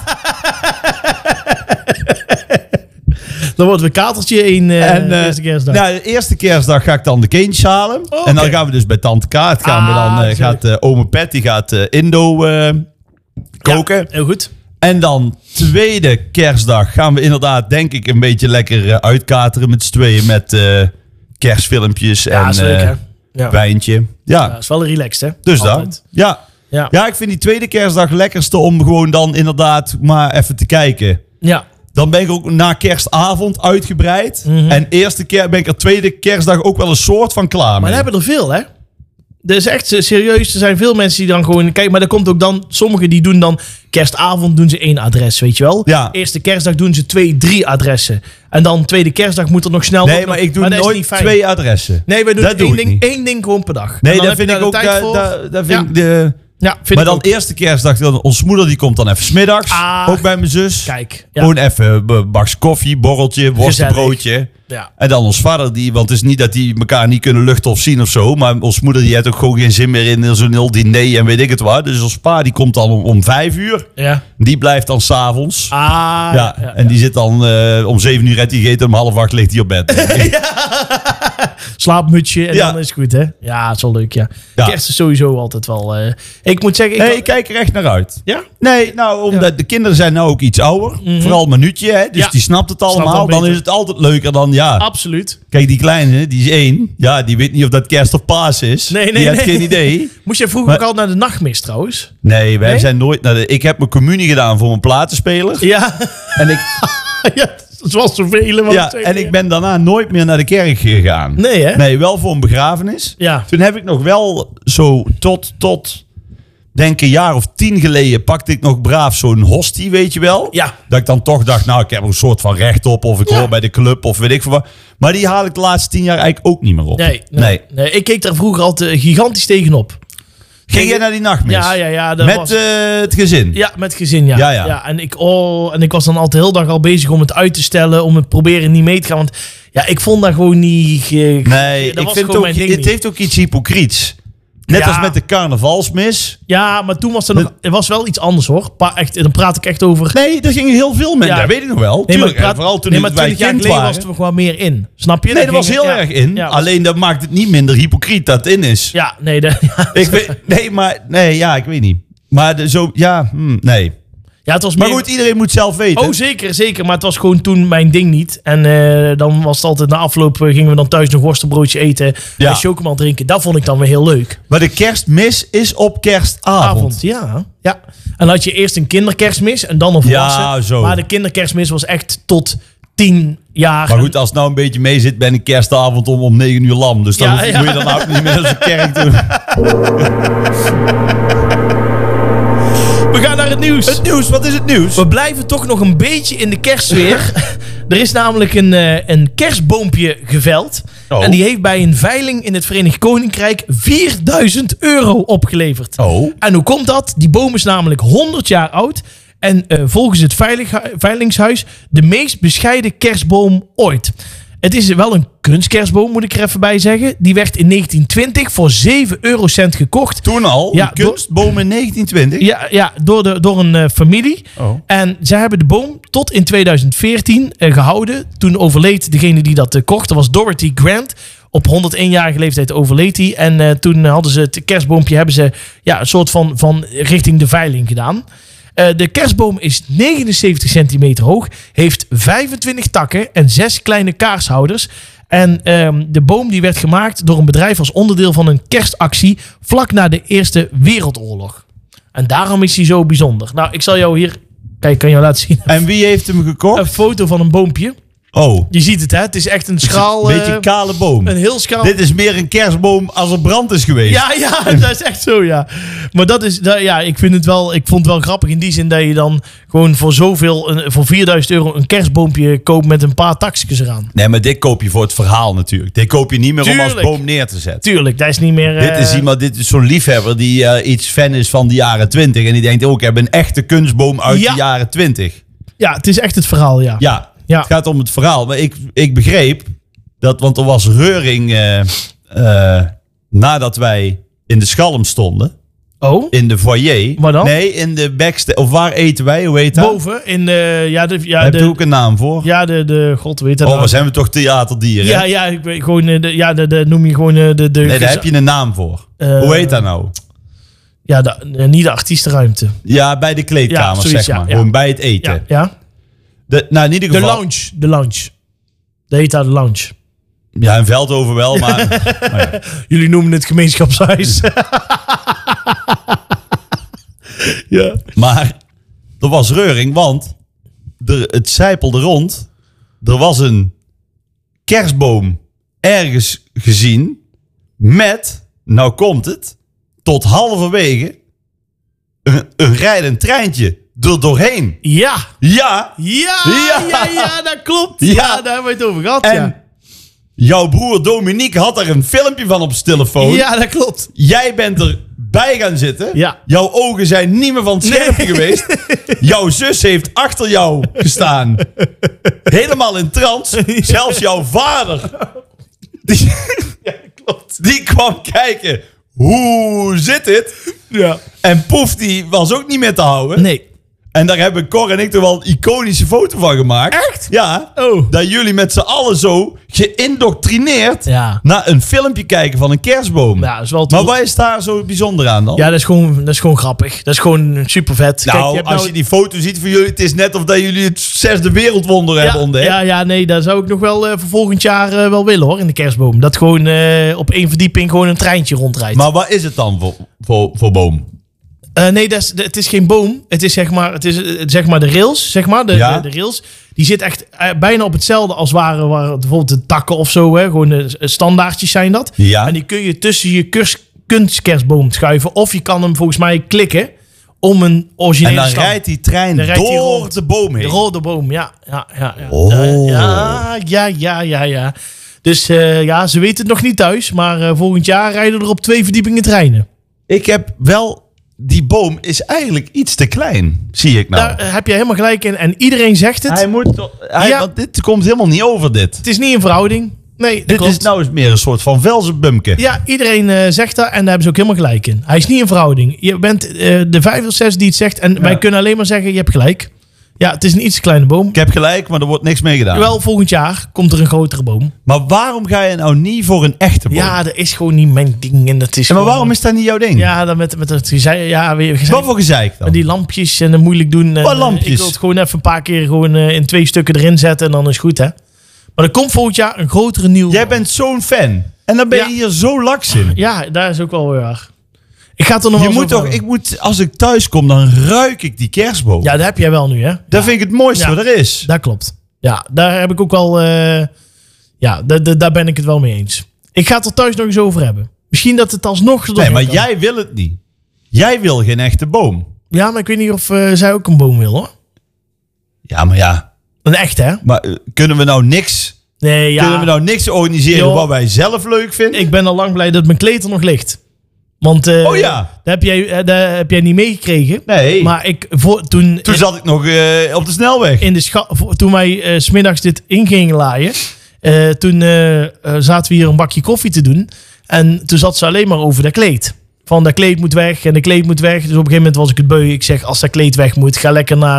Dan wordt we katertje in de eerste kerstdag. Nou, de eerste kerstdag ga ik dan de kindjes halen. Okay. En dan gaan we dus bij Tante Kaat. Gaat ome Patty Indo koken. Ja, heel goed. En dan tweede kerstdag gaan we inderdaad, denk ik, een beetje lekker uitkateren met z'n tweeën. Met kerstfilmpjes en wijntje. Ja, dat is wel relaxed, hè? Dus dan. Ja, ik vind die tweede kerstdag lekkerste om gewoon dan inderdaad maar even te kijken. Ja. Dan ben ik ook na kerstavond uitgebreid. En ben ik er tweede kerstdag ook wel een soort van klaar mee. Maar dan hebben er veel, hè? Er is echt serieus, er zijn veel mensen die dan gewoon... Kijk, maar er komt ook dan... Sommigen die doen dan... Kerstavond doen ze 1 adres, weet je wel? Ja. Eerste kerstdag doen ze 2-3 adressen. En dan tweede kerstdag moet er nog snel... Nee, maar ik doe nooit 2 adressen. Nee, wij doen één ding gewoon per dag. Nee, dat vind ik ook... Maar dan eerste kerstdag, onze moeder die komt dan even 's middags. Ook bij mijn zus. Kijk. Ja. Gewoon even een bakje koffie, borreltje, worstenbroodje. Ja. En dan ons vader, want het is niet dat die elkaar niet kunnen luchten of zien of zo. Maar ons moeder die heeft ook gewoon geen zin meer in zo'n heel diner en weet ik het wat. Dus ons pa die komt dan om 5 uur. Ja. Die blijft dan s'avonds. Ja. En die zit dan om 7 uur, die gegeten, om 7:30 ligt hij op bed. Slaapmutsje en dan is het goed, hè? Ja, het is wel leuk, ja. Kerst is sowieso altijd wel... ik moet zeggen... Ik kijk er echt naar uit. Ja? Nee, nou, omdat de kinderen zijn nou ook iets ouder. Vooral Minuutje, hè? Dus die snapt het allemaal. Dan is het altijd leuker dan, Absoluut. Kijk, die kleine, die is 1. Ja, die weet niet of dat kerst of paas is. Nee. Die heeft geen idee. Moest jij vroeger ook al naar de nachtmis, trouwens? Nee, wij zijn nooit naar de... Ik heb mijn communie gedaan voor mijn platenspeler. Ja. En ik... Zoals zoveel. En ik ben daarna nooit meer naar de kerk gegaan. Nee, hè? Nee, wel voor een begrafenis. Ja. Toen heb ik nog wel zo tot denk een jaar of 10 geleden pakte ik nog braaf zo'n hostie, weet je wel. Ja. Dat ik dan toch dacht, nou, ik heb er een soort van recht op. Of ik hoor bij de club of weet ik veel wat. Maar die haal ik de laatste 10 jaar eigenlijk ook niet meer op. Nee. Ik keek daar vroeger altijd gigantisch tegenop. Ging jij naar die nachtmis? Ja. Met het gezin? Ja, met het gezin, ja. Ja. En ik was dan altijd heel dag al bezig om het uit te stellen. Om het proberen niet mee te gaan. Want ik vond dat gewoon niet... Nee, ik vind het ook... Het heeft ook iets hypocriets. Net als met de carnavalsmis. Ja, maar toen was het was wel iets anders, hoor. Dan praat ik echt over... Nee, er gingen heel veel mensen. Dat weet ik nog wel. Nee, tuurlijk, vooral toen wij 20 jaar geleden was er gewoon meer in. Snap je? Nee, er was heel erg in. Ja, alleen dat maakt het niet minder hypocriet dat het in is. Ja, nee. Ik weet niet. Maar nee. Ja, het was maar goed, iedereen moet zelf weten. Oh, zeker. Maar het was gewoon toen mijn ding niet. En dan was het altijd na afloop... gingen we dan thuis nog worstenbroodje eten. En chocomel drinken. Dat vond ik dan weer heel leuk. Maar de kerstmis is op kerstavond. Ja. En dan had je eerst een kinderkerstmis en dan een volwassen. Ja, zo. Maar de kinderkerstmis was echt tot 10 jaar. Maar goed, als het nou een beetje mee zit, ben ik kerstavond om 9 uur lam. Dus dan moet je dan ook niet meer naar de kerk doen. We gaan naar het nieuws. Het nieuws, wat is het nieuws? We blijven toch nog een beetje in de kerstsfeer. Er is namelijk een kerstboompje geveld. Oh. En die heeft bij een veiling in het Verenigd Koninkrijk €4.000 opgeleverd. Oh. En hoe komt dat? Die boom is namelijk 100 jaar oud. En volgens het veilingshuis de meest bescheiden kerstboom ooit. Het is wel een kunstkerstboom, moet ik er even bij zeggen. Die werd in 1920 voor 7 eurocent gekocht. Toen al? Ja, een kunstboom in 1920? Ja, door een familie. Oh. En zij hebben de boom tot in 2014 gehouden. Toen overleed degene die dat kocht. Dat was Dorothy Grant. Op 101-jarige leeftijd overleed hij. En toen hadden ze het kerstboompje een soort van richting de veiling gedaan. De kerstboom is 79 centimeter hoog, heeft 25 takken en 6 kleine kaarshouders. En de boom die werd gemaakt door een bedrijf als onderdeel van een kerstactie vlak na de Eerste Wereldoorlog. En daarom is hij zo bijzonder. Nou, ik zal jou hier... Kijk, ik kan jou laten zien. En wie heeft hem gekocht? Een foto van een boompje. Oh. Je ziet het, hè? Het is echt een schaal... Een beetje kale boom. Een heel schaal... Dit is meer een kerstboom als er brand is geweest. Ja, dat is echt zo, ja. Maar dat is... ik vond het wel grappig in die zin dat je dan gewoon voor voor €4.000 een kerstboompje koopt met een paar takjes eraan. Nee, maar dit koop je voor het verhaal natuurlijk. Dit koop je niet meer om als boom neer te zetten. Tuurlijk, dat is niet meer... Dit is zo'n liefhebber die iets fan is van de jaren 20. En die denkt, ik heb een echte kunstboom uit de jaren 20. Ja, het is echt het verhaal, ja. Ja, het gaat om het verhaal. Maar ik begreep dat, want er was reuring nadat wij in de Schalm stonden. Oh? In de foyer. Waar dan? Nee, in de backstage. Of waar eten wij? Hoe heet dat? Boven. In de... Heb je ook een naam voor? Ja, God weet het. Maar zijn we toch theaterdieren? Ja, ik weet gewoon... noem je gewoon nee, daar heb je een naam voor. Hoe heet dat nou? Ja, niet de artiestenruimte. Ja, bij de kleedkamers, zeg maar. Gewoon bij het eten. Ja. In ieder geval... De lounge. Dat heet daar de lounge. Ja, in Veldhoven wel, maar... Jullie noemen het gemeenschapshuis. Ja. Maar er was reuring, want het zijpelde rond. Er was een kerstboom ergens gezien met, nou komt het, tot halverwege een rijdend treintje doorheen. Ja, dat klopt. Ja, daar hebben we het over gehad. En jouw broer Dominique had er een filmpje van op zijn telefoon. Ja, dat klopt. Jij bent er bij gaan zitten. Ja. Jouw ogen zijn niet meer van het scherpje geweest. Jouw zus heeft achter jou gestaan. Helemaal in trance. Zelfs jouw vader. Die kwam kijken. Hoe zit dit? Ja. En Poef, die was ook niet meer te houden. Nee. En daar hebben Cor en ik toch wel een iconische foto van gemaakt. Echt? Ja. Oh. Dat jullie met z'n allen zo geïndoctrineerd naar een filmpje kijken van een kerstboom. Ja, dat is wel maar wat is daar zo bijzonder aan dan? Ja, dat is gewoon grappig. Dat is gewoon super vet. Nou, kijk, als je die foto ziet van jullie, het is net of dat jullie het 6e wereldwonder hebben ontdekt. Ja, nee, dat zou ik nog wel voor volgend jaar wel willen hoor, in de kerstboom. Dat gewoon op 1 verdieping gewoon een treintje rondrijdt. Maar wat is het dan voor boom? Nee, het is geen boom. Het is zeg maar de rails. Zeg maar, de rails. Die zit echt bijna op hetzelfde als waren bijvoorbeeld de takken of zo. Hè. Gewoon de standaardjes zijn dat. Ja. En die kun je tussen je kunstkerstboom schuiven. Of je kan hem volgens mij klikken om een originele En dan rijdt die trein door de boom heen. Door de boom, ja. Oh. Ja. Dus ze weten het nog niet thuis. Maar volgend jaar rijden er op 2 verdiepingen treinen. Ik heb wel... Die boom is eigenlijk iets te klein, zie ik nou. Daar heb je helemaal gelijk in. En iedereen zegt het. Want dit komt helemaal niet over dit. Het is niet in verhouding. Nee, dit klopt. is nou eens meer een soort van velzenbumke. Ja, iedereen zegt dat en daar hebben ze ook helemaal gelijk in. Hij is niet in verhouding. Je bent de 5 of 6 die het zegt en wij kunnen alleen maar zeggen, je hebt gelijk. Ja, het is een iets kleine boom. Ik heb gelijk, maar er wordt niks mee gedaan. Wel, volgend jaar komt er een grotere boom. Maar waarom ga je nou niet voor een echte boom? Ja, dat is gewoon niet mijn ding. En dat is maar waarom is dat niet jouw ding? Ja, dan met het gezeik. Ja, wat voor gezeik dan? Met die lampjes en moeilijk doen. Wat lampjes? Ik wil het gewoon even een paar keer gewoon, in 2 stukken erin zetten en dan is het goed, hè. Maar er komt volgend jaar een grotere nieuwe. Jij bent zo'n fan. En dan ben je hier zo laks in. Ja, daar is ook wel weer waar. Ik ga het er nog wel als ik thuis kom, dan ruik ik die kerstboom. Ja, dat heb jij wel nu, hè? Dat vind ik het mooiste wat er is. Dat klopt. Ja, daar heb ik ook wel... daar ben ik het wel mee eens. Ik ga het er thuis nog eens over hebben. Misschien dat het alsnog... Nee, maar jij wil het niet. Jij wil geen echte boom. Ja, maar ik weet niet of zij ook een boom wil, hoor. Ja, maar ja. Een echte, hè? Maar kunnen we nou niks... Nee, ja. Kunnen we nou niks organiseren wat wij zelf leuk vinden? Ik ben al lang blij dat mijn kleed er nog ligt. Want dat heb jij niet meegekregen. Nee. Maar toen zat ik nog op de snelweg. Toen wij 's middags dit in gingen laaien. Toen zaten we hier een bakje koffie te doen. En toen zat ze alleen maar over dat kleed. Van dat kleed moet weg en dat kleed moet weg. Dus op een gegeven moment was ik het beu. Ik zeg, als dat kleed weg moet, ga lekker naar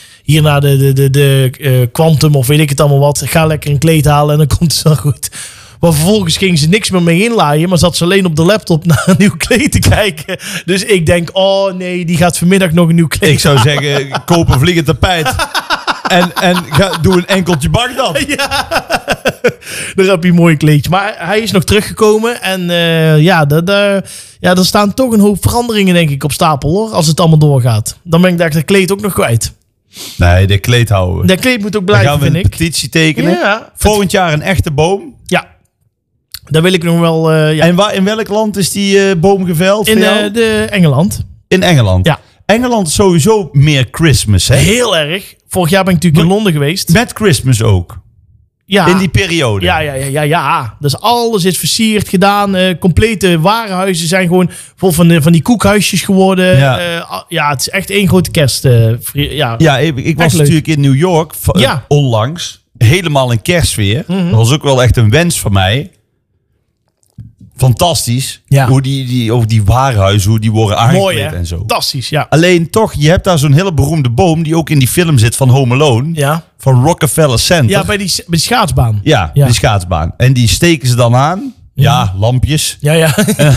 de Quantum of weet ik het allemaal wat. Ga lekker een kleed halen en dan komt het wel goed. Maar vervolgens ging ze niks meer mee inlaaien. Maar zat ze alleen op de laptop naar een nieuw kleed te kijken. Dus ik denk, oh nee, die gaat vanmiddag nog een nieuw kleed Ik zou zeggen, koop een vliegend tapijt. en doe een enkeltje Bagdad. Ja, dan heb je een mooi kleedje. Maar hij is nog teruggekomen. En er staan toch een hoop veranderingen denk ik op stapel hoor. Als het allemaal doorgaat. Dan ben ik dat kleed ook nog kwijt. Nee, de kleed houden we. Dat kleed moet ook blijven, vind ik. Dan gaan we een petitie tekenen. Ja. Volgend jaar een echte boom. Ja. Daar wil ik nog wel... En in welk land is die boom geveld? In Engeland. In Engeland? Ja. Engeland is sowieso meer Christmas, hè? Heel erg. Vorig jaar ben ik natuurlijk in Londen geweest. Met Christmas ook? Ja. In die periode? Ja. Dus alles is versierd gedaan. Complete warenhuizen zijn gewoon vol van die koekhuisjes geworden. Ja. Het is echt één grote kerst. Ik was natuurlijk in New York onlangs. Helemaal in kerstsfeer. Mm-hmm. Dat was ook wel echt een wens van mij. Fantastisch. Ja. Hoe die warenhuizen, hoe die worden aangekleed en zo. Fantastisch, ja. Alleen toch, je hebt daar zo'n hele beroemde boom die ook in die film zit van Home Alone. Ja. Van Rockefeller Center. Ja, bij die schaatsbaan. Ja, die schaatsbaan. En die steken ze dan aan. Ja, lampjes. Ja.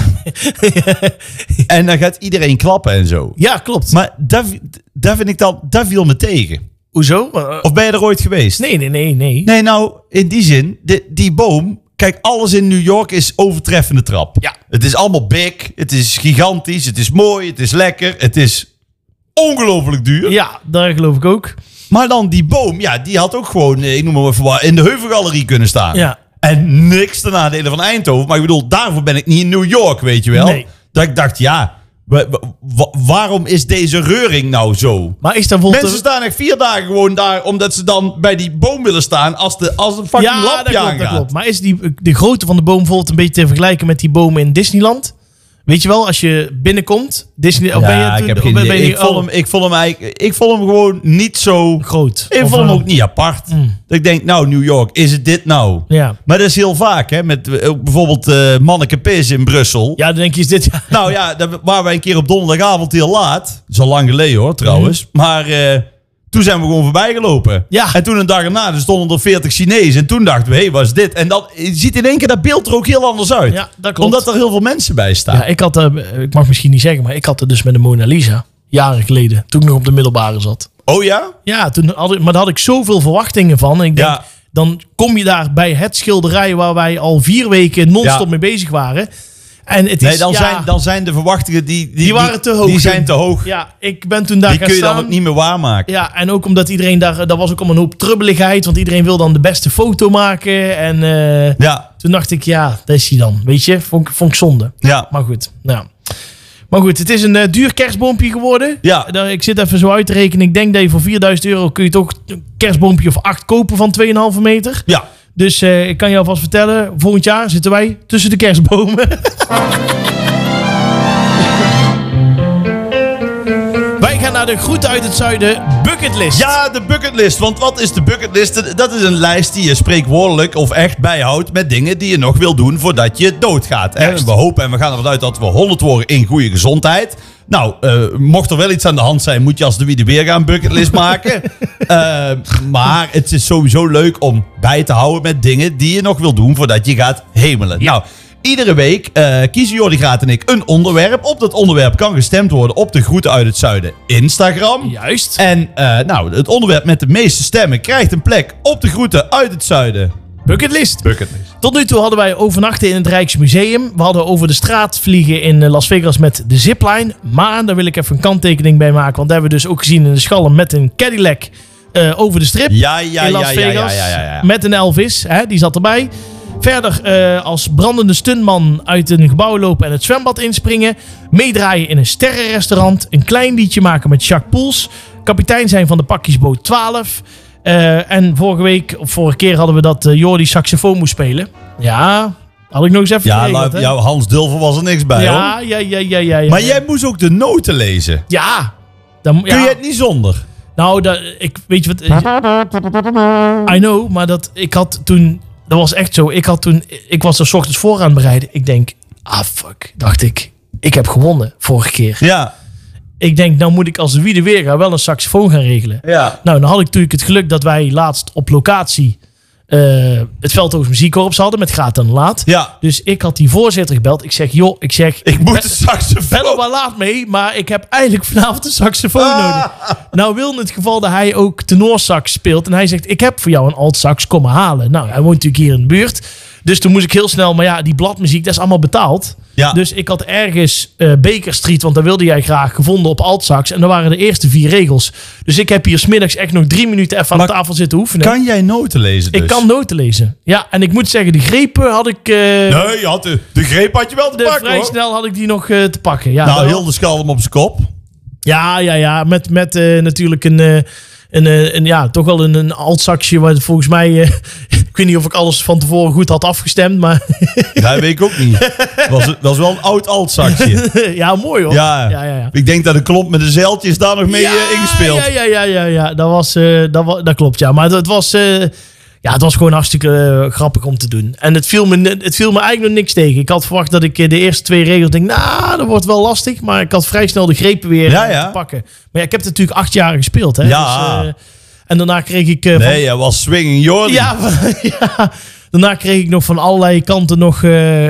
En dan gaat iedereen klappen en zo. Ja, klopt. Maar dat vind ik dan, dat viel me tegen. Hoezo? Of ben je er ooit geweest? Nee. Nee, nou, in die zin, die boom... Kijk, alles in New York is overtreffende trap. Ja. Het is allemaal big, het is gigantisch, het is mooi, het is lekker, het is ongelooflijk duur. Ja, daar geloof ik ook. Maar dan die boom, ja, die had ook gewoon, ik noem maar even wat, in de Heuvelgalerie kunnen staan. Ja. En niks ten nadele van Eindhoven. Maar ik bedoel, daarvoor ben ik niet in New York, weet je wel. Nee. Dat ik dacht, ja... waarom is deze reuring nou zo? Maar is mensen staan echt 4 dagen gewoon daar... omdat ze dan bij die boom willen staan... als een fucking lampje aangaat. Dat klopt. Maar is de grootte van de boom bijvoorbeeld... een beetje te vergelijken met die bomen in Disneyland? Weet je wel, als je binnenkomt, Disney... Ik vond hem gewoon niet zo... groot. Ik vond hem ook niet apart. Dat ik denk, nou, New York, is het dit nou? Ja. Maar dat is heel vaak, hè. Met bijvoorbeeld Manneke Pis in Brussel. Ja, dan denk je, is dit... Nou ja, daar waren wij een keer op donderdagavond heel laat. Dat is al lang geleden, hoor, trouwens. Maar... toen zijn we gewoon voorbij gelopen. Ja. En toen een dag erna stonden er 40 Chinezen. En toen dachten we, hé, wat is dit? En dan ziet in één keer dat beeld er ook heel anders uit. Ja, dat klopt. Omdat er heel veel mensen bij staan. Ja, ik mag misschien niet zeggen, maar ik had het dus met de Mona Lisa. Jaren geleden, toen ik nog op de middelbare zat. Oh ja? Ja, maar daar had ik zoveel verwachtingen van. En ik denk, dan kom je daar bij het schilderij waar wij al 4 weken non-stop mee bezig waren. En het is, dan zijn de verwachtingen die waren te hoog. Die zijn te hoog. Ja, ik ben toen daar gaan staan. Die kun je dan ook niet meer waarmaken. Ja, en ook omdat iedereen daar was ook allemaal een hoop trubbeligheid. Want iedereen wil dan de beste foto maken. En toen dacht ik, ja, dat is hij dan. Weet je, vond ik zonde. Ja. Maar goed, nou. Maar goed, het is een duur kerstboompje geworden. Ja. Ik zit even zo uit te rekenen. Ik denk dat je voor €4.000 kun je toch een kerstboompje of 8 kopen van 2,5 meter. Ja. Dus ik kan je alvast vertellen, volgend jaar zitten wij tussen de kerstbomen. Wij gaan naar de Groeten uit het Zuiden bucketlist. Ja, de bucketlist. Want wat is de bucketlist? Dat is een lijst die je spreekwoordelijk of echt bijhoudt met dingen die je nog wil doen voordat je doodgaat. En we hopen en we gaan ervan uit dat we 100 worden in goede gezondheid. Nou, mocht er wel iets aan de hand zijn, moet je als de Wie weer gaan bucketlist maken. Maar het is sowieso leuk om bij te houden met dingen die je nog wil doen voordat je gaat hemelen. Ja. Nou, iedere week kiezen Jordi Graat en ik een onderwerp. Op dat onderwerp kan gestemd worden op de Groeten uit het Zuiden Instagram. Juist. En het onderwerp met de meeste stemmen krijgt een plek op de Groeten uit het Zuiden bucketlist. Bucketlist. Tot nu toe hadden wij overnachten in het Rijksmuseum. We hadden over de straat vliegen in Las Vegas met de zipline. Maar daar wil ik even een kanttekening bij maken. Want dat hebben we dus ook gezien in de Schalm met een Cadillac over de strip. In Las Vegas. Ja. Met een Elvis, die zat erbij. Verder als brandende stuntman uit een gebouw lopen en het zwembad inspringen. Meedraaien in een sterrenrestaurant. Een klein liedje maken met Jacques Poels. Kapitein zijn van de pakjesboot 12. En vorige keer hadden we dat Jordi saxofoon moest spelen. Ja, had ik nog eens even geregeld. Ja, Hans Dulver was er niks bij, hoor. Ja. Maar jij moest ook de noten lezen. Ja. Kun je het niet zonder? Nou, weet je wat... I know, maar ik had toen... Dat was echt zo. Ik was er 's ochtends voor aan het bereiden. Ik denk, fuck, dacht ik. Ik heb gewonnen vorige keer. Ja. Ik denk, nou moet ik als de Wie weer wel een saxofoon gaan regelen. Ja. Nou, dan had ik natuurlijk het geluk dat wij laatst op locatie het Veldhoofs Muziekkorps hadden met Graat en Laat. Ja. Dus ik had die voorzitter gebeld. Ik zeg, ik moet de saxofoon. Ben al wel laat mee, maar ik heb eigenlijk vanavond een saxofoon nodig. Nou wil in het geval dat hij ook tenorsax speelt. En hij zegt, ik heb voor jou een altsax komen halen. Nou, hij woont natuurlijk hier in de buurt. Dus toen moest ik heel snel, maar ja, die bladmuziek, dat is allemaal betaald. Ja. Dus ik had ergens Baker Street, want daar wilde jij graag, gevonden op altsax. En daar waren de eerste 4 regels. Dus ik heb hier 's middags echt nog 3 minuten even aan de tafel zitten oefenen. Kan jij noten lezen dus? Ik kan noten lezen. Ja, en ik moet zeggen, de grepen had ik... nee, de greep had je wel te pakken, vrij snel had ik die nog te pakken. Ja, nou, heel de schalm op zijn kop. Ja. Met natuurlijk toch wel een altsaxje waar volgens mij... ik weet niet of ik alles van tevoren goed had afgestemd, maar... Dat weet ik ook niet. Was wel een oud altsaxje. Ja, mooi hoor. Ja. Ik denk dat de klomp met de zeiltjes daar nog mee ingespeeld. Ja. Dat klopt, ja. Maar het was gewoon hartstikke grappig om te doen. En het viel me eigenlijk nog niks tegen. Ik had verwacht dat ik de eerste 2 regels denk, dat wordt wel lastig. Maar ik had vrij snel de grepen weer te pakken. Maar ja, ik heb het natuurlijk 8 jaar gespeeld. Hè? Ja. Dus, en daarna kreeg ik... hij was swinging Jordi. Ja. Daarna kreeg ik nog van allerlei kanten nog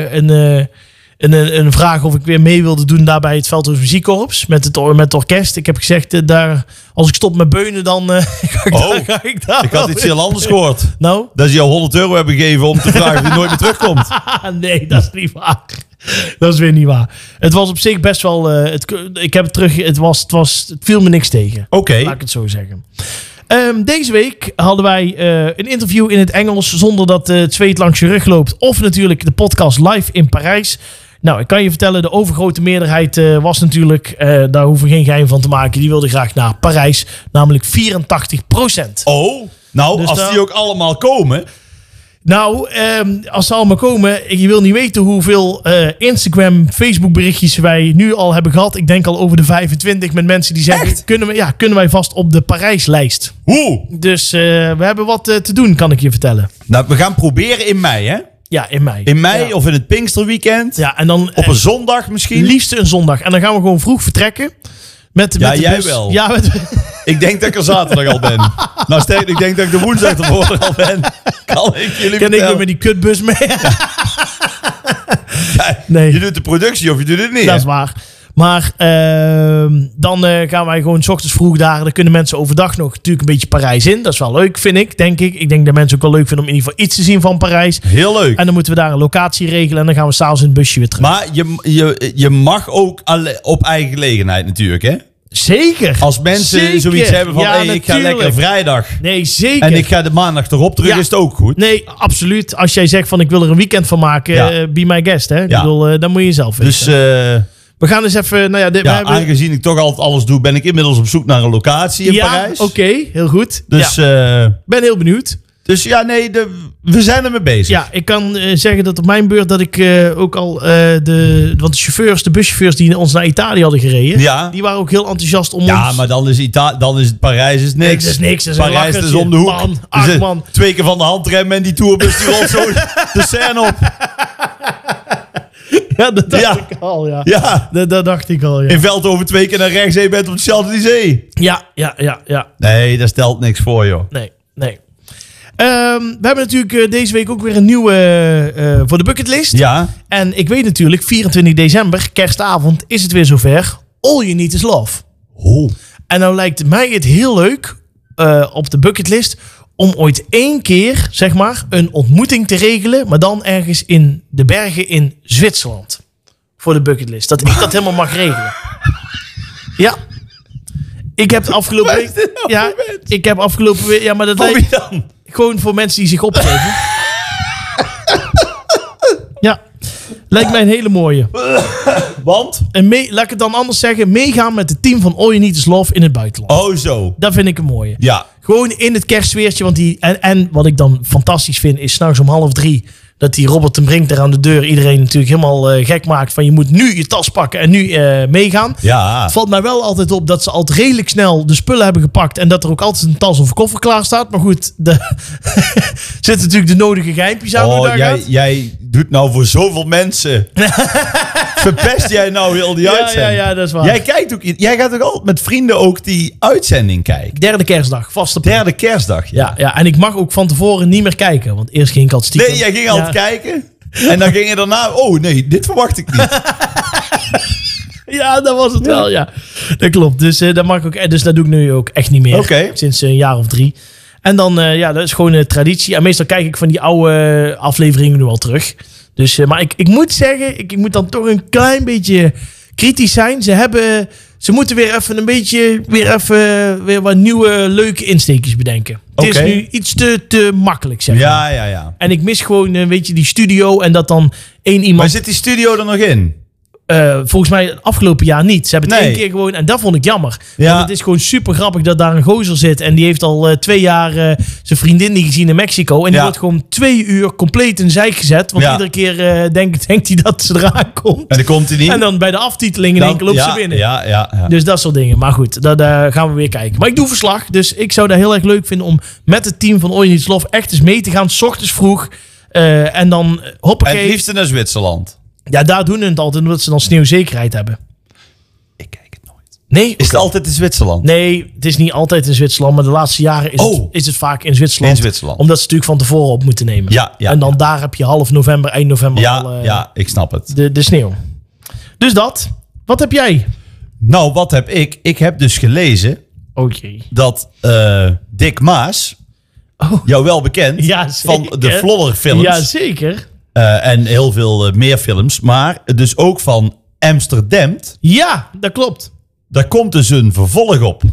een vraag of ik weer mee wilde doen daar bij het Veldhoofs Muziekkorps met het orkest. Ik heb gezegd, als ik stop met beunen, dan ga ik daar. Ik had iets heel anders gehoord. Nou? Dat ze jou €100 hebben gegeven om te vragen of je nooit meer terugkomt. Nee, dat is niet waar. Dat is weer niet waar. Het was op zich best wel... ik heb het terug... Het viel me niks tegen. Oké. Laat ik het zo zeggen. Deze week hadden wij een interview in het Engels zonder dat het zweet langs je rug loopt. Of natuurlijk de podcast live in Parijs. Nou, ik kan je vertellen, de overgrote meerderheid was natuurlijk, daar hoeven we geen geheim van te maken, die wilde graag naar Parijs. Namelijk 84%. Oh, nou, dus als die ook allemaal komen... Nou, als ze allemaal komen, je wil niet weten hoeveel Instagram, Facebook berichtjes wij nu al hebben gehad. Ik denk al over de 25 met mensen die zeggen, kunnen wij vast op de Parijslijst. Hoe? Dus we hebben wat te doen, kan ik je vertellen. Nou, we gaan proberen in mei, hè? Ja, in mei. In mei of in het Pinksterweekend. Ja, en dan op een zondag misschien. Liefst een zondag. En dan gaan we gewoon vroeg vertrekken. Met jij bus. wel. Ja, ik denk dat ik er zaterdag al ben. Nou, sterk, ik denk dat ik de woensdag ervoor al ben. Kan ik jullie vertellen. Ik weer met die kutbus mee? Nee. Je doet de productie of je doet het niet. Dat is waar. Maar dan gaan wij gewoon 's ochtends vroeg daar. Dan kunnen mensen overdag nog natuurlijk een beetje Parijs in. Dat is wel leuk, vind ik, denk ik. Ik denk dat mensen ook wel leuk vinden om in ieder geval iets te zien van Parijs. Heel leuk. En dan moeten we daar een locatie regelen. En dan gaan we s'avonds in het busje weer terug. Maar je mag ook op eigen gelegenheid natuurlijk, hè? Zeker. Als mensen zoiets hebben van, ik ga lekker vrijdag. Nee, zeker. En ik ga de maandag erop terug, is het ook goed. Nee, absoluut. Als jij zegt van, ik wil er een weekend van maken, be my guest, hè? Ja. Ik bedoel, dan moet je zelf weten. Dus we gaan eens even... Nou ja, aangezien ik toch altijd alles doe, ben ik inmiddels op zoek naar een locatie in Parijs. Oké, heel goed. Dus ben heel benieuwd. Dus ja, nee, we zijn ermee bezig. Ja, ik kan zeggen dat op mijn beurt dat ik ook al want de buschauffeurs die ons naar Italië hadden gereden, die waren ook heel enthousiast om ons... Ja, maar dan is het Parijs is niks. Dat is niks. Dat is Parijs is om de hoek. Man. 2 keer van de hand remmen en die tourbus die rolt zo de scène op. Ja, dat dacht ik al, ja. Dat dacht ik al, ja. In Veldhoven 2 keer naar rechts en je bent op de Champs-Élysées. Ja. Nee, dat stelt niks voor, joh. Nee. We hebben natuurlijk deze week ook weer een nieuwe voor de bucketlist. Ja. En ik weet natuurlijk, 24 december, kerstavond, is het weer zover. All You Need Is Love. Oh. En nou lijkt mij het heel leuk op de bucketlist om ooit 1 keer, zeg maar, een ontmoeting te regelen, maar dan ergens in de bergen in Zwitserland. Voor de bucketlist. Dat ik dat helemaal mag regelen. Ja. Ik heb de afgelopen week... Ja, ik heb afgelopen week... Ja, maar dat lijkt... Wie dan? Gewoon voor mensen die zich opgeven. Ja. Lijkt mij een hele mooie. Want? Laat ik het dan anders zeggen. Meegaan met het team van All You Need Is Love in het buitenland. Oh, zo. Dat vind ik een mooie. Ja. Gewoon in het kerstsfeertje. Want en wat ik dan fantastisch vind, is 's nachts om 2:30... dat die Robert ten Brink daar aan de deur iedereen natuurlijk helemaal gek maakt. Van je moet nu je tas pakken en nu meegaan. Ja. Het valt mij wel altijd op dat ze altijd redelijk snel de spullen hebben gepakt. En dat er ook altijd een tas of koffer klaar staat. Maar goed, zitten natuurlijk de nodige geheimpjes aan. Oh, jij doet nou voor zoveel mensen. Verpest jij nou heel die uitzending? Ja, dat is waar. Jij gaat ook altijd met vrienden ook die uitzending kijken. Derde kerstdag, vaste punt. Derde kerstdag, ja. En ik mag ook van tevoren niet meer kijken. Want eerst ging ik altijd stiekem. Nee, jij ging altijd kijken. En dan ging je daarna... Oh nee, dit verwacht ik niet. Ja, dat was het wel, ja. Dat klopt. Dus dat mag ook. Dus dat doe ik nu ook echt niet meer. Okay. Sinds een jaar of 3. En dan, dat is gewoon een traditie. En meestal kijk ik van die oude afleveringen nu al terug. Dus, maar ik moet zeggen, ik moet dan toch een klein beetje kritisch zijn. Ze moeten weer even een beetje, weer wat nieuwe leuke insteekjes bedenken. Okay. Het is nu iets te makkelijk, zeg maar. Ja. En ik mis gewoon, die studio en dat dan één iemand... Maar zit die studio er nog in? Volgens mij het afgelopen jaar niet. Ze hebben het 1 keer gewoon... En dat vond ik jammer. Ja. Want het is gewoon super grappig dat daar een gozer zit. En die heeft al 2 jaar zijn vriendin niet gezien in Mexico. En die wordt gewoon 2 uur compleet in zijk gezet. Want iedere keer denkt hij dat ze eraan komt. En dan komt hij niet. En dan bij de aftiteling in één keer loopt ze binnen. Ja. Dus dat soort dingen. Maar goed, daar gaan we weer kijken. Maar ik doe verslag. Dus ik zou dat heel erg leuk vinden om met het team van All You Need Is Love echt eens mee te gaan. 's Ochtends vroeg. En dan hoppakee. En het liefste naar Zwitserland. Ja, daar doen ze het altijd omdat ze dan sneeuwzekerheid hebben. Ik kijk het nooit. Nee? Is het altijd in Zwitserland? Nee, het is niet altijd in Zwitserland. Maar de laatste jaren is het vaak in Zwitserland. In Zwitserland. Omdat ze natuurlijk van tevoren op moeten nemen. Ja. En dan daar heb je half november, eind november Ja, ik snap het. De sneeuw. Dus dat. Wat heb jij? Nou, wat heb ik? Ik heb dus gelezen dat Dick Maas, jou wel bekend, van de Flodder-films. Ja, zeker. En heel veel meer films. Maar dus ook van Amsterdam. Ja, dat klopt. Daar komt dus een vervolg op.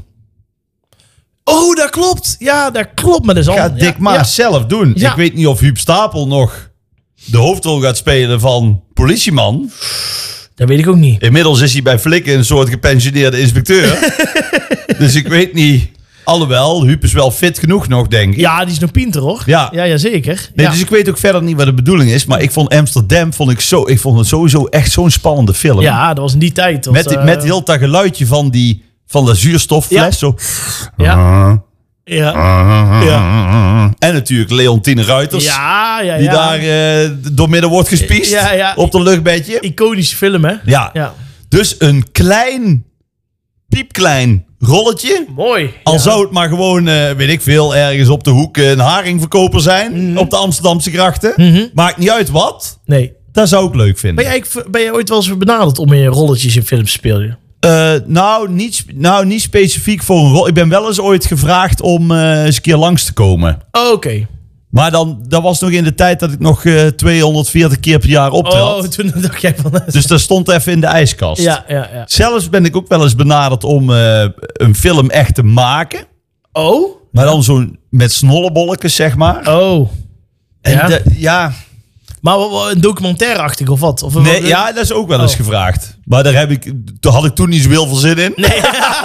Oh, dat klopt. Ja, dat klopt. Maar dat is gaat Dick Maas zelf doen. Ja. Ik weet niet of Huub Stapel nog de hoofdrol gaat spelen van politieman. Dat weet ik ook niet. Inmiddels is hij bij Flikken een soort gepensioneerde inspecteur. Dus ik weet niet... Alhoewel, Huub is wel fit genoeg nog, denk ik. Ja, die is nog pinter, hoor. Ja, zeker. Nee, dus ik weet ook verder niet wat de bedoeling is. Maar ik vond Amsterdam het sowieso echt zo'n spannende film. Ja, dat was in die tijd. Met heel dat geluidje van de zuurstoffles. Zo. Ja. En natuurlijk Leontine Ruiters. Die daar doormidden wordt gespiest. Op de luchtbedje. Iconische film, hè? Ja. Dus een piepklein rolletje. Mooi. Al zou het maar gewoon, weet ik veel, ergens op de hoek een haringverkoper zijn. Op de Amsterdamse grachten. Maakt niet uit wat. Nee. Dat zou ik leuk vinden. Ben jij ooit wel eens benaderd om in rolletjes in films te spelen? Niet specifiek voor een rol. Ik ben wel eens ooit gevraagd om eens een keer langs te komen. Oké. Maar dat was nog in de tijd dat ik nog 240 keer per jaar optrad. Toen dacht jij van... Dus dat stond even in de ijskast. Ja. Zelfs ben ik ook wel eens benaderd om een film echt te maken. Oh? Maar dan zo'n met snollebolletjes, zeg maar. Oh. En maar een documentaire-achtig of wat? Nee, dat is ook wel eens gevraagd. Maar daar had ik toen niet zo heel veel zin in. Nee.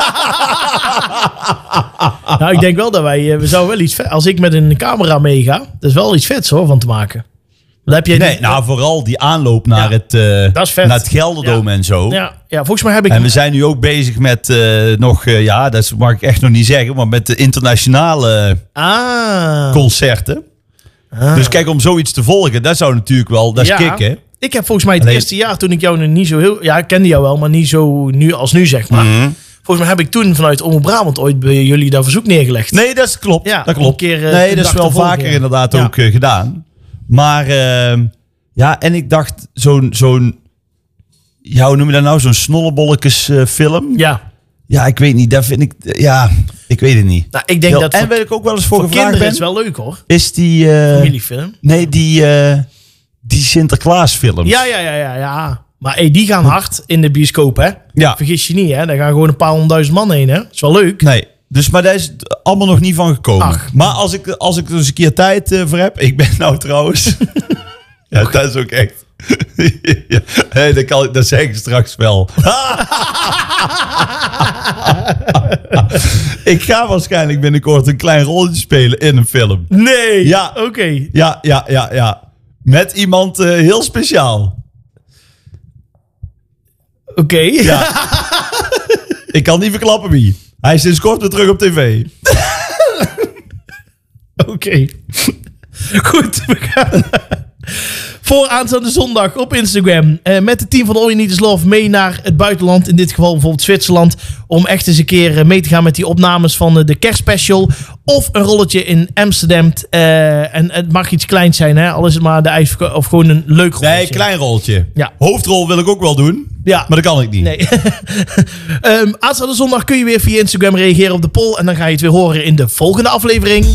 Nou, ik denk wel dat we zouden wel iets vet... Als ik met een camera meega, dat is wel iets vets hoor, van te maken. Dat heb je vooral die aanloop naar het Gelderdome en zo. Ja, volgens mij heb ik... En we zijn nu ook bezig met dat mag ik echt nog niet zeggen, maar met de internationale concerten. Dus kijk, om zoiets te volgen, dat zou natuurlijk wel... Dat is kicken. Ik heb volgens mij het eerste jaar, toen ik jou nog niet zo heel... Ja, ik kende jou wel, maar niet zo als nu, zeg maar. Volgens mij heb ik toen vanuit Omroep Brabant ooit bij jullie dat verzoek neergelegd. Nee, dat klopt. Ja, dat klopt. Dat is wel vaker inderdaad ook gedaan. Maar en ik dacht, zo'n hoe noem je dat nou? Zo'n snollebolletjes film. Ja, ik weet niet. Dat vind ik... ik weet het niet. Nou, ik denk dat... En weet ik ook wel eens voor gevraagd ben... kinderen is wel leuk, hoor. Is die... familiefilm? Nee, die Sinterklaasfilms. Ja. Maar die gaan hard in de bioscoop, hè? Ja. Vergis je niet, hè? Daar gaan gewoon een paar 100.000 man heen, hè? Dat is wel leuk. Nee. Dus, maar daar is allemaal nog niet van gekomen. Ach. Maar als ik er eens een keer tijd voor heb... Ik ben nou trouwens... dat is ook echt... Hey, dat zeg ik straks wel. Ik ga waarschijnlijk binnenkort een klein rolletje spelen in een film. Nee. Ja. Oké. Ja. Met iemand heel speciaal. Oké. Ja. Ik kan niet verklappen wie. Hij is sinds kort weer terug op tv. Oké. Goed, we gaan... Voor aanstaande zondag op Instagram met het team van All You Need Is Love mee naar het buitenland. In dit geval bijvoorbeeld Zwitserland. Om echt eens een keer mee te gaan met die opnames van de kerstspecial. Of een rolletje in Amsterdam. En het mag iets kleins zijn, hè? Al is het maar de ijs of gewoon een leuk rolletje. Nee, klein rolletje. Ja. Hoofdrol wil ik ook wel doen. Ja. Maar dat kan ik niet. Nee. Aanstaande zondag kun je weer via Instagram reageren op de poll. En dan ga je het weer horen in de volgende aflevering.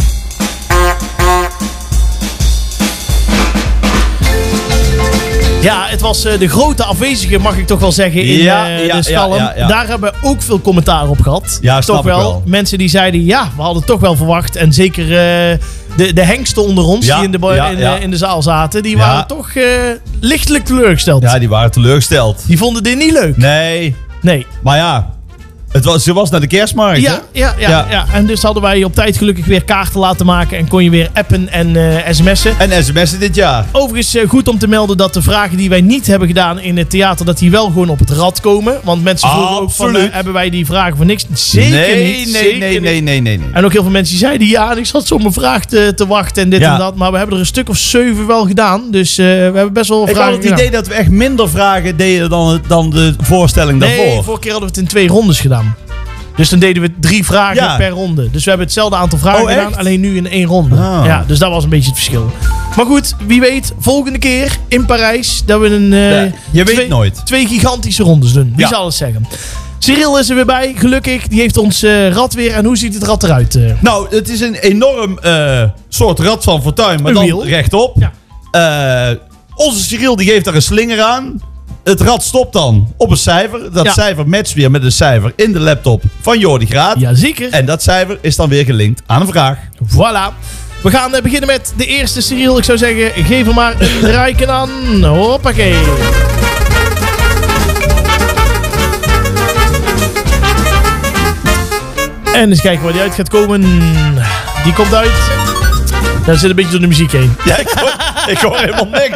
Ja, het was de grote afwezige, mag ik toch wel zeggen, in de Schalm. Ja. Daar hebben we ook veel commentaar op gehad. Ja, snap toch wel. Mensen die zeiden, we hadden toch wel verwacht. En zeker de hengsten onder ons die in de zaal zaten, die waren toch lichtelijk teleurgesteld. Ja, die waren teleurgesteld. Die vonden dit niet leuk. Nee. Maar ja... Ze was naar de kerstmarkt, hè? Ja. En dus hadden wij op tijd gelukkig weer kaarten laten maken. En kon je weer appen en sms'en. En sms'en dit jaar. Overigens goed om te melden dat de vragen die wij niet hebben gedaan in het theater... dat die wel gewoon op het rad komen. Want mensen vroegen ook van, hebben wij die vragen voor niks? Zeker niet. Nee. En ook heel veel mensen die zeiden, en ik zat zo op mijn vraag te wachten en dit en dat. Maar we hebben er een stuk of 7 wel gedaan. Dus we hebben best wel vragen gedaan. Ik had het idee dat we echt minder vragen deden dan de voorstelling daarvoor. Nee, vorige keer hadden we het in 2 rondes gedaan. Dus dan deden we 3 vragen per ronde. Dus we hebben hetzelfde aantal vragen gedaan, alleen nu in 1 ronde. Ja, dus dat was een beetje het verschil. Maar goed, wie weet, volgende keer in Parijs dat we weet nooit. 2 gigantische rondes doen. Wie zal het zeggen? Cyril is er weer bij, gelukkig. Die heeft ons rad weer. En hoe ziet het rad eruit? Nou, het is een enorm soort rad van fortuin, maar dan rechtop. Ja. Onze Cyril die geeft daar een slinger aan. Het rad stopt dan op een cijfer. Dat cijfer matcht weer met een cijfer in de laptop van Jordi Graat. Jazeker. En dat cijfer is dan weer gelinkt aan een vraag. Voilà. We gaan beginnen met de eerste, Cyril. Ik zou zeggen, geef hem maar een draaien aan. Hoppakee. En eens kijken waar die uit gaat komen. Die komt uit. Daar zit een beetje door de muziek heen. Ja, ik hoor helemaal niks.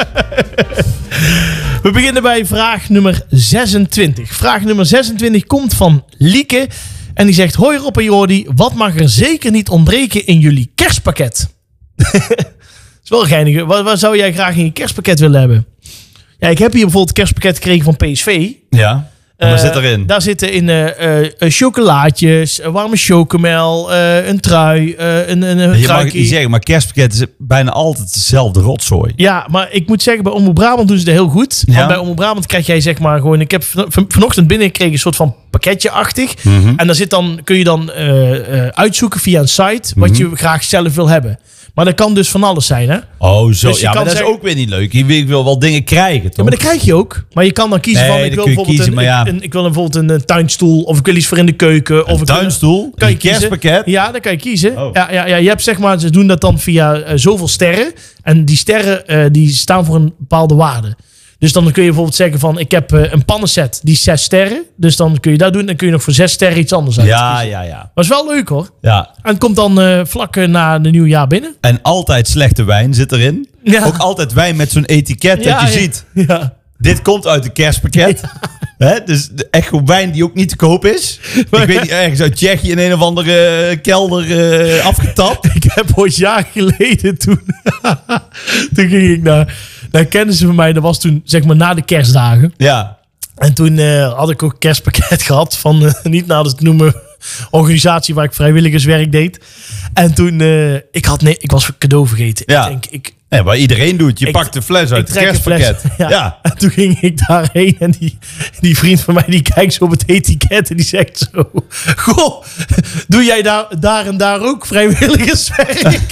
We beginnen bij vraag nummer 26. Vraag nummer 26 komt van Lieke. En die zegt: hoi Rob en Jordi, wat mag er zeker niet ontbreken in jullie kerstpakket? Dat is wel geinig. Wat zou jij graag in je kerstpakket willen hebben? Ja, ik heb hier bijvoorbeeld het kerstpakket gekregen van PSV. Ja. Wat zit erin? Daar zitten in chocolaatjes, warme chocomel, een trui, een je mag het niet zeggen, maar kerstpakket is bijna altijd dezelfde rotzooi. Ja, maar ik moet zeggen, bij Omroep Brabant doen ze het heel goed. Ja. Want bij Omroep Brabant krijg jij zeg maar gewoon... Ik heb vanochtend binnengekregen een soort van pakketje-achtig. Mm-hmm. En daar kun je dan uitzoeken via een site wat je graag zelf wil hebben. Maar dat kan dus van alles zijn, hè? Oh, zo. Dus ja, maar dat is ook weer niet leuk. Ik wil wel dingen krijgen, toch? Ja, maar dat krijg je ook. Maar je kan dan kiezen van... Ik wil bijvoorbeeld een tuinstoel. Of ik wil iets voor in de keuken. Of een tuinstoel? Kan je kerstpakket? Ja, dat kan je kiezen. Oh. Ja, je hebt zeg maar... Ze doen dat dan via zoveel sterren. En die sterren die staan voor een bepaalde waarde. Dus dan kun je bijvoorbeeld zeggen van... Ik heb een pannenset, die is 6 sterren. Dus dan kun je dat doen. Dan kun je nog voor 6 sterren iets anders uit. Ja. Maar is wel leuk, hoor. Ja. En het komt dan vlak na de nieuwjaar binnen. En altijd slechte wijn zit erin. Ja. Ook altijd wijn met zo'n etiket dat je ziet. Ja. Dit komt uit een kerstpakket. Ja. Hè? Dus echt gewoon wijn die ook niet te koop is. Maar ik weet niet, ergens uit Tsjechië in een of andere kelder afgetapt. Ik heb ooit jaar geleden toen ging ik naar kennissen van mij. Dat was toen zeg maar na de kerstdagen. Ja. En toen had ik ook een kerstpakket gehad van niet nader te noemen organisatie waar ik vrijwilligerswerk deed. En toen ik was cadeau vergeten. Ja. Ja, wat iedereen doet. Je pakt de fles uit het kerstpakket. Ja. En toen ging ik daarheen en die vriend van mij die kijkt zo op het etiket en die zegt zo: goh, doe jij daar en daar ook vrijwilligerswerk?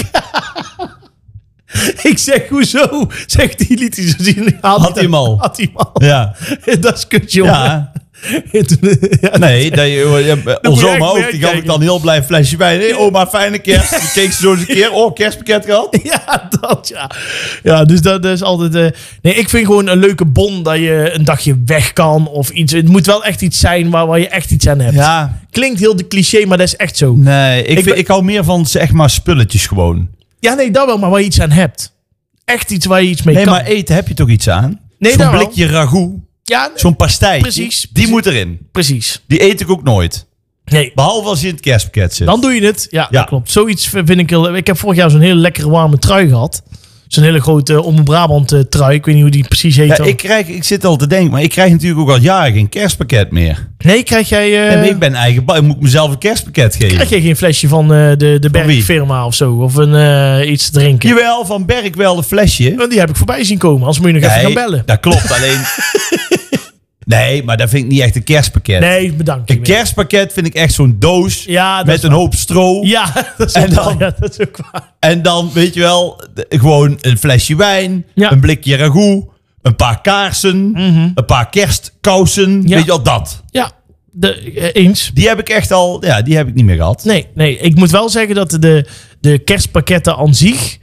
Ik zeg, hoezo? Zegt die, liet hij zo zien. Had hij hem al. Ja. Dat is kut, jongen. Ja. Nee, onze oma ook. Die gaf ik dan heel blij flesje bij. Hey, oma, fijne kerst. Die keek ze zo eens een keer. Oh, kerstpakket gehad. Ja, dat ja. Ja, dus dat is altijd... Nee, ik vind gewoon een leuke bon dat je een dagje weg kan of iets. Het moet wel echt iets zijn waar je echt iets aan hebt. Ja. Klinkt heel de cliché, maar dat is echt zo. Nee, ik hou meer van zeg maar spulletjes gewoon. Ja, nee, dat wel, maar waar je iets aan hebt. Echt iets waar je iets mee kan. Nee, maar eten heb je toch iets aan? Nee, zo'n blikje ragout. Ja, zo'n pastei. Precies. Die moet erin. Precies. Die eet ik ook nooit. Nee. Behalve als je in het kerstpakket zit. Dan doe je het. Ja, dat klopt. Zoiets vind ik heel... Ik heb vorig jaar zo'n hele lekkere warme trui gehad. Zo'n hele grote Omroep Brabant trui. Ik weet niet hoe die precies heet. Ja, ik zit al te denken, maar ik krijg natuurlijk ook al jaren geen kerstpakket meer. Nee, krijg jij... Nee, ik ben ik moet mezelf een kerstpakket geven. Krijg jij geen flesje van de Bergfirma of zo? Of iets drinken? Jawel, van Berg wel een flesje. Want die heb ik voorbij zien komen. Anders moet je nog even gaan bellen. Dat klopt, alleen... Nee, maar dat vind ik niet echt een kerstpakket. Nee, bedankt. Een kerstpakket vind ik echt zo'n doos met een hoop stro. Ja, dat is ook waar. En dan, weet je wel, gewoon een flesje wijn, een blikje ragout, een paar kaarsen, een paar kerstkousen. Ja. Weet je wel, dat. Ja, eens. Die heb ik echt al, die heb ik niet meer gehad. Nee, ik moet wel zeggen dat de kerstpakketten aan zich...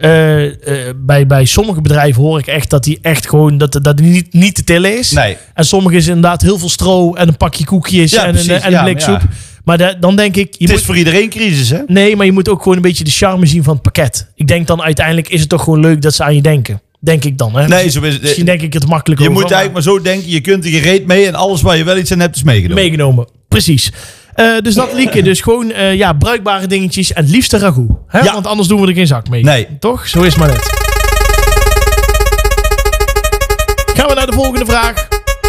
bij sommige bedrijven hoor ik echt dat die echt gewoon dat niet te tillen is. Nee. En sommige is inderdaad heel veel stro en een pakje koekjes en een blik soep. Maar dan denk ik... Het is voor iedereen crisis, hè? Nee, maar je moet ook gewoon een beetje de charme zien van het pakket. Ik denk dan uiteindelijk is het toch gewoon leuk dat ze aan je denken. Denk ik dan, hè? Nee, zo is het. Misschien denk ik het makkelijk over. Je moet eigenlijk maar zo denken, je kunt er gereed mee en alles waar je wel iets aan hebt is meegenomen. Precies. Dus dat Lieke. Dus gewoon bruikbare dingetjes en het liefste ragout. Hè? Ja. Want anders doen we er geen zak mee. Nee. Toch? Zo is het maar net. Gaan we naar de volgende vraag.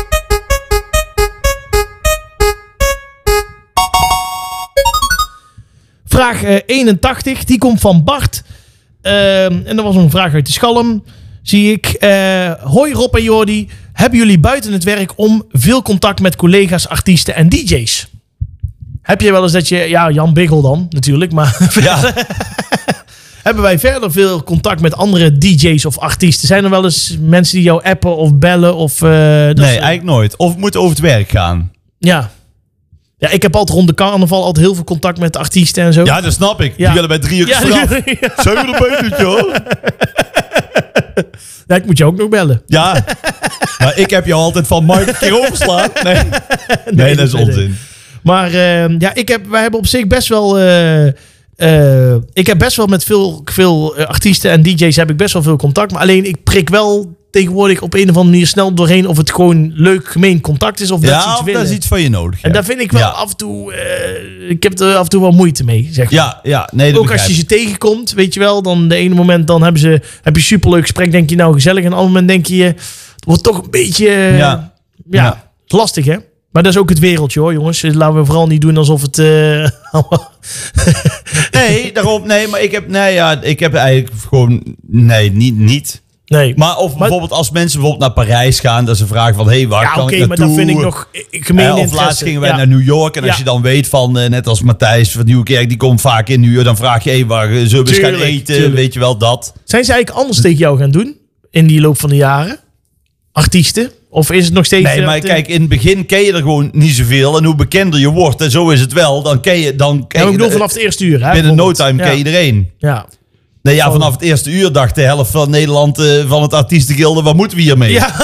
Vraag 81. Die komt van Bart. En dat was een vraag uit de Schalm. Zie ik. Hoi Rob en Jordi. Hebben jullie buiten het werk om veel contact met collega's, artiesten en DJ's? Heb je wel eens dat je... Ja, Jan Biggel dan natuurlijk. Maar ja. Hebben wij verder veel contact met andere DJ's of artiesten? Zijn er wel eens mensen die jou appen of bellen? Of, nee, eigenlijk nooit. Of moet over het werk gaan. Ja. Ja, ik heb altijd rond de carnaval altijd heel veel contact met artiesten en zo. Ja, dat snap ik. Ja. Die willen bij 3 uur straf. Zijn we erbij, doet joh? Ja, ik moet je ook nog bellen. Ja, maar ik heb jou altijd van Mike een keer overslaan. Nee, dat is onzin. Maar wij hebben op zich best wel... ik heb best wel met veel artiesten en DJ's heb ik best wel veel contact. Maar alleen ik prik wel tegenwoordig op een of andere manier snel doorheen of het gewoon leuk gemeen contact is of dat ze iets willen. Ja, dat is iets van je nodig. Ja. En daar vind ik wel af en toe... ik heb er af en toe wel moite mee, zeg maar. Ja. Nee, ook als je ze tegenkomt, weet je wel. Dan de ene moment dan heb je een superleuk gesprek. Denk je nou gezellig. En op een ander moment denk je... het wordt toch een beetje... lastig hè. Maar dat is ook het wereldje hoor, jongens. Laten we vooral niet doen alsof het... Nee, daarom... Nee, maar ik heb eigenlijk gewoon... Nee, niet... Nee. Maar bijvoorbeeld als mensen bijvoorbeeld naar Parijs gaan, dat ze vragen van, waar kan ik naartoe? Maar dat vind ik nog gemeen interesse. Of laatst gingen wij naar New York en als je dan weet van, net als Matthijs van Nieuwkerk, die komt vaak in New York, dan vraag je, waar zullen we eens gaan eten? Weet je wel, dat. Zijn ze eigenlijk anders tegen jou gaan doen in die loop van de jaren? Artiesten? Of is het nog steeds... Nee, maar kijk, in het begin ken je er gewoon niet zoveel. En hoe bekender je wordt, en zo is het wel, dan ken je... ik bedoel vanaf het eerste uur, hè? Binnen no time ken je iedereen. Ja. Nee, vanaf het eerste uur dacht de helft van Nederland van het artiestengilde, wat moeten we hiermee? Ja.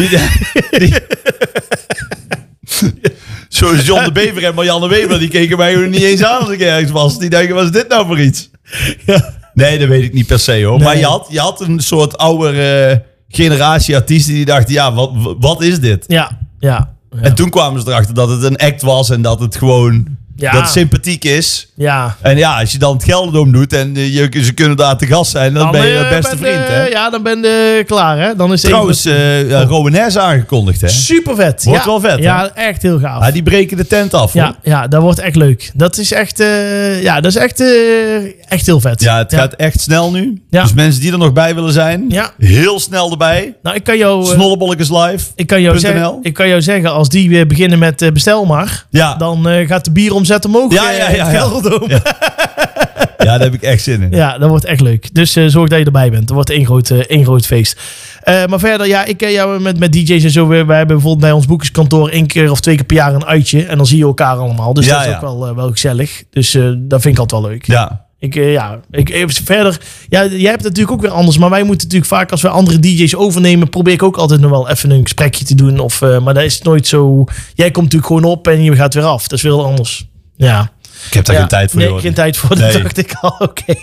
Zo is John de Bever en Marianne Weber, die keken mij nog niet eens aan als ik ergens was. Die denken, wat is dit nou voor iets? Ja. Nee, dat weet ik niet per se hoor. Nee. Maar je had een soort oude generatie artiesten die dachten, wat is dit? Ja. En toen kwamen ze erachter dat het een act was en dat het gewoon... Dat het sympathiek is. Ja. En als je dan het Gelderdoom doet en ze kunnen daar te gast zijn, dan ben je de beste vriend. Hè? Ja, dan ben je klaar. Hè? Dan is trouwens, Rowenaise aangekondigd. Hè? Super vet. Wordt wel vet. Ja, hè? Echt heel gaaf. Ja, die breken de tent af. Ja, dat wordt echt leuk. Dat is echt, echt heel vet. Ja, het gaat echt snel nu. Ja. Dus mensen die er nog bij willen zijn, heel snel erbij. Nou, ik kan jou... Snollebolletjes live. Ik kan jou zeggen, als die weer beginnen met bestel maar, dan gaat de bieromzet omhoog. Gelderdoom. Ja, daar heb ik echt zin in. Ja, dat wordt echt leuk. Dus zorg dat je erbij bent. Dat wordt één groot feest. Maar verder, ik ken jou met DJ's en zo. We hebben bijvoorbeeld bij ons boekerskantoor 1 keer of 2 keer per jaar een uitje. En dan zie je elkaar allemaal. Dus dat is ook wel gezellig. Dus dat vind ik altijd wel leuk. Ja. Verder, jij hebt het natuurlijk ook weer anders. Maar wij moeten natuurlijk vaak, als we andere DJ's overnemen, probeer ik ook altijd nog wel even een gesprekje te doen. Maar dat is nooit zo. Jij komt natuurlijk gewoon op en je gaat weer af. Dat is wel anders. Ja. Ik heb daar geen tijd voor. Nee, geen tijd voor. Dat dacht ik al. Oké.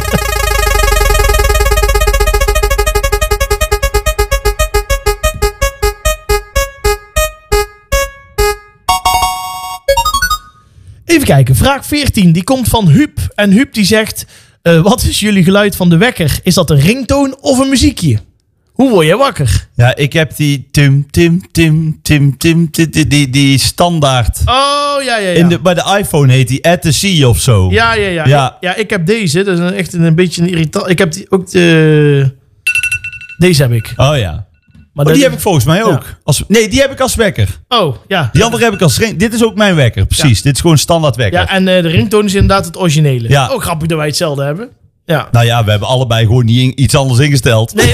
Even kijken. Vraag 14. Die komt van Huub. En Huub die zegt... wat is jullie geluid van de wekker? Is dat een ringtoon of een muziekje? Hoe word jij wakker? Ja, ik heb die die standaard. Oh, ja. Bij de iPhone heet die at the sea of zo. Ja. Ja, ik heb deze. Dat is echt een beetje een irritant. Ik heb deze heb ik. Oh ja. Maar die heb ik volgens mij ook. Ja. Die heb ik als wekker. Oh, ja. Die andere heb ik als ring. Dit is ook mijn wekker, precies. Ja. Dit is gewoon standaard wekker. Ja, en de ringtoon is inderdaad het originele. Ja. Oh, grappig dat wij hetzelfde hebben. Ja. Nou ja, we hebben allebei gewoon niet iets anders ingesteld. Nee.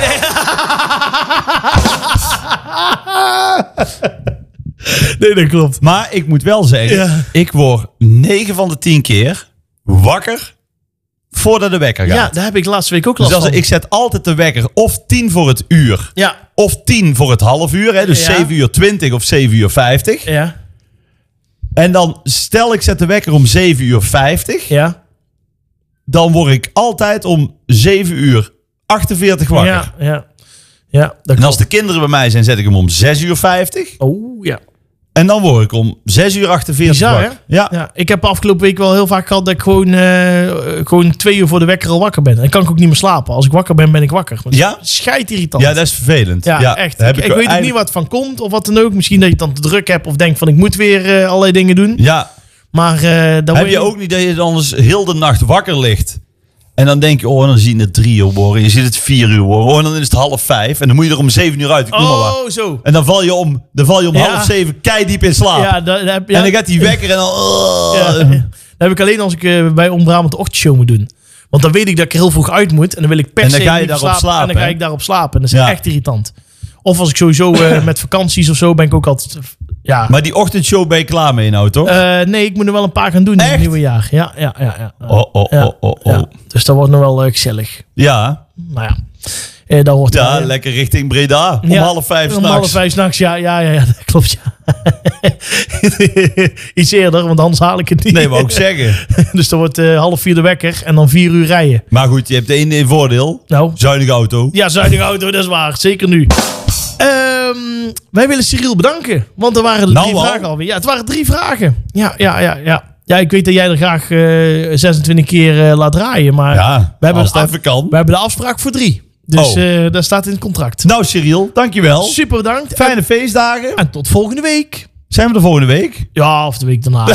Nee, dat klopt. Maar ik moet wel zeggen, ik word 9 van de 10 keer wakker voordat de wekker gaat. Ja, daar heb ik laatste week ook last van. Ik zet altijd de wekker of 10 voor het uur. Ja. Of 10 voor het half uur. Hè, dus 7:20 of 7:50. Ja. En dan stel ik zet de wekker om 7:50. Ja. Dan word ik altijd om 7:48 wakker. Ja, en als de kinderen bij mij zijn, zet ik hem om 6:50. Oh, ja. En dan word ik om 6:48 Bizar, wakker. Ja. Ik heb afgelopen week wel heel vaak gehad dat ik gewoon 2 uur voor de wekker al wakker ben. En kan ik ook niet meer slapen. Als ik wakker ben, ben ik wakker. Ja? Scheidirritant. Ja, dat is vervelend. Ja, echt. Ik weet ook niet wat van komt of wat dan ook. Misschien dat je het dan te druk hebt of denkt van ik moet weer allerlei dingen doen. Ja. Maar dan heb je ook niet dat je dan eens heel de nacht wakker ligt? En dan denk je, dan zie je het 3 uur worden. Je ziet het 4 uur worden. En dan is het 4:30. En dan moet je er om 7 uur uit. Zo. En dan val je om 6:30 keidiep in slaap. Ja, en dan gaat die wekker en dan... Dat heb ik alleen als ik bij Brabant de ochtendshow moet doen. Want dan weet ik dat ik er heel vroeg uit moet. En dan wil ik per se slapen. En dan ga ik daarop slapen. En dat is echt irritant. Of als ik sowieso met vakanties of zo ben ik ook altijd... Ja. Maar die ochtendshow ben je klaar mee nou, toch? Nee, ik moet er wel een paar gaan doen in het nieuwe jaar. Ja. Oh. Dus dat wordt nog wel gezellig. Ja. Nou ja. Dat hoort lekker richting Breda. Om 4:30 s'nachts. Om 4:30 s'nachts, ja, dat klopt, ja. Iets eerder, want anders haal ik het niet. Nee, maar ook zeggen. Dus dan wordt 3:30 de wekker en dan 4 uur rijden. Maar goed, je hebt één voordeel. Nou. Zuinige auto. Ja, zuinige auto, dat is waar. Zeker nu. Wij willen Cyril bedanken. Want er waren 3 vragen alweer. Ja, het waren 3 vragen. Ja. Ja, ik weet dat jij er graag 26 keer laat draaien. Maar we hebben we hebben de afspraak voor 3. Dus dat staat in het contract. Nou, Cyril, dankjewel. Super bedankt. Fijne feestdagen. En tot volgende week. Zijn we er volgende week? Ja, of de week daarna.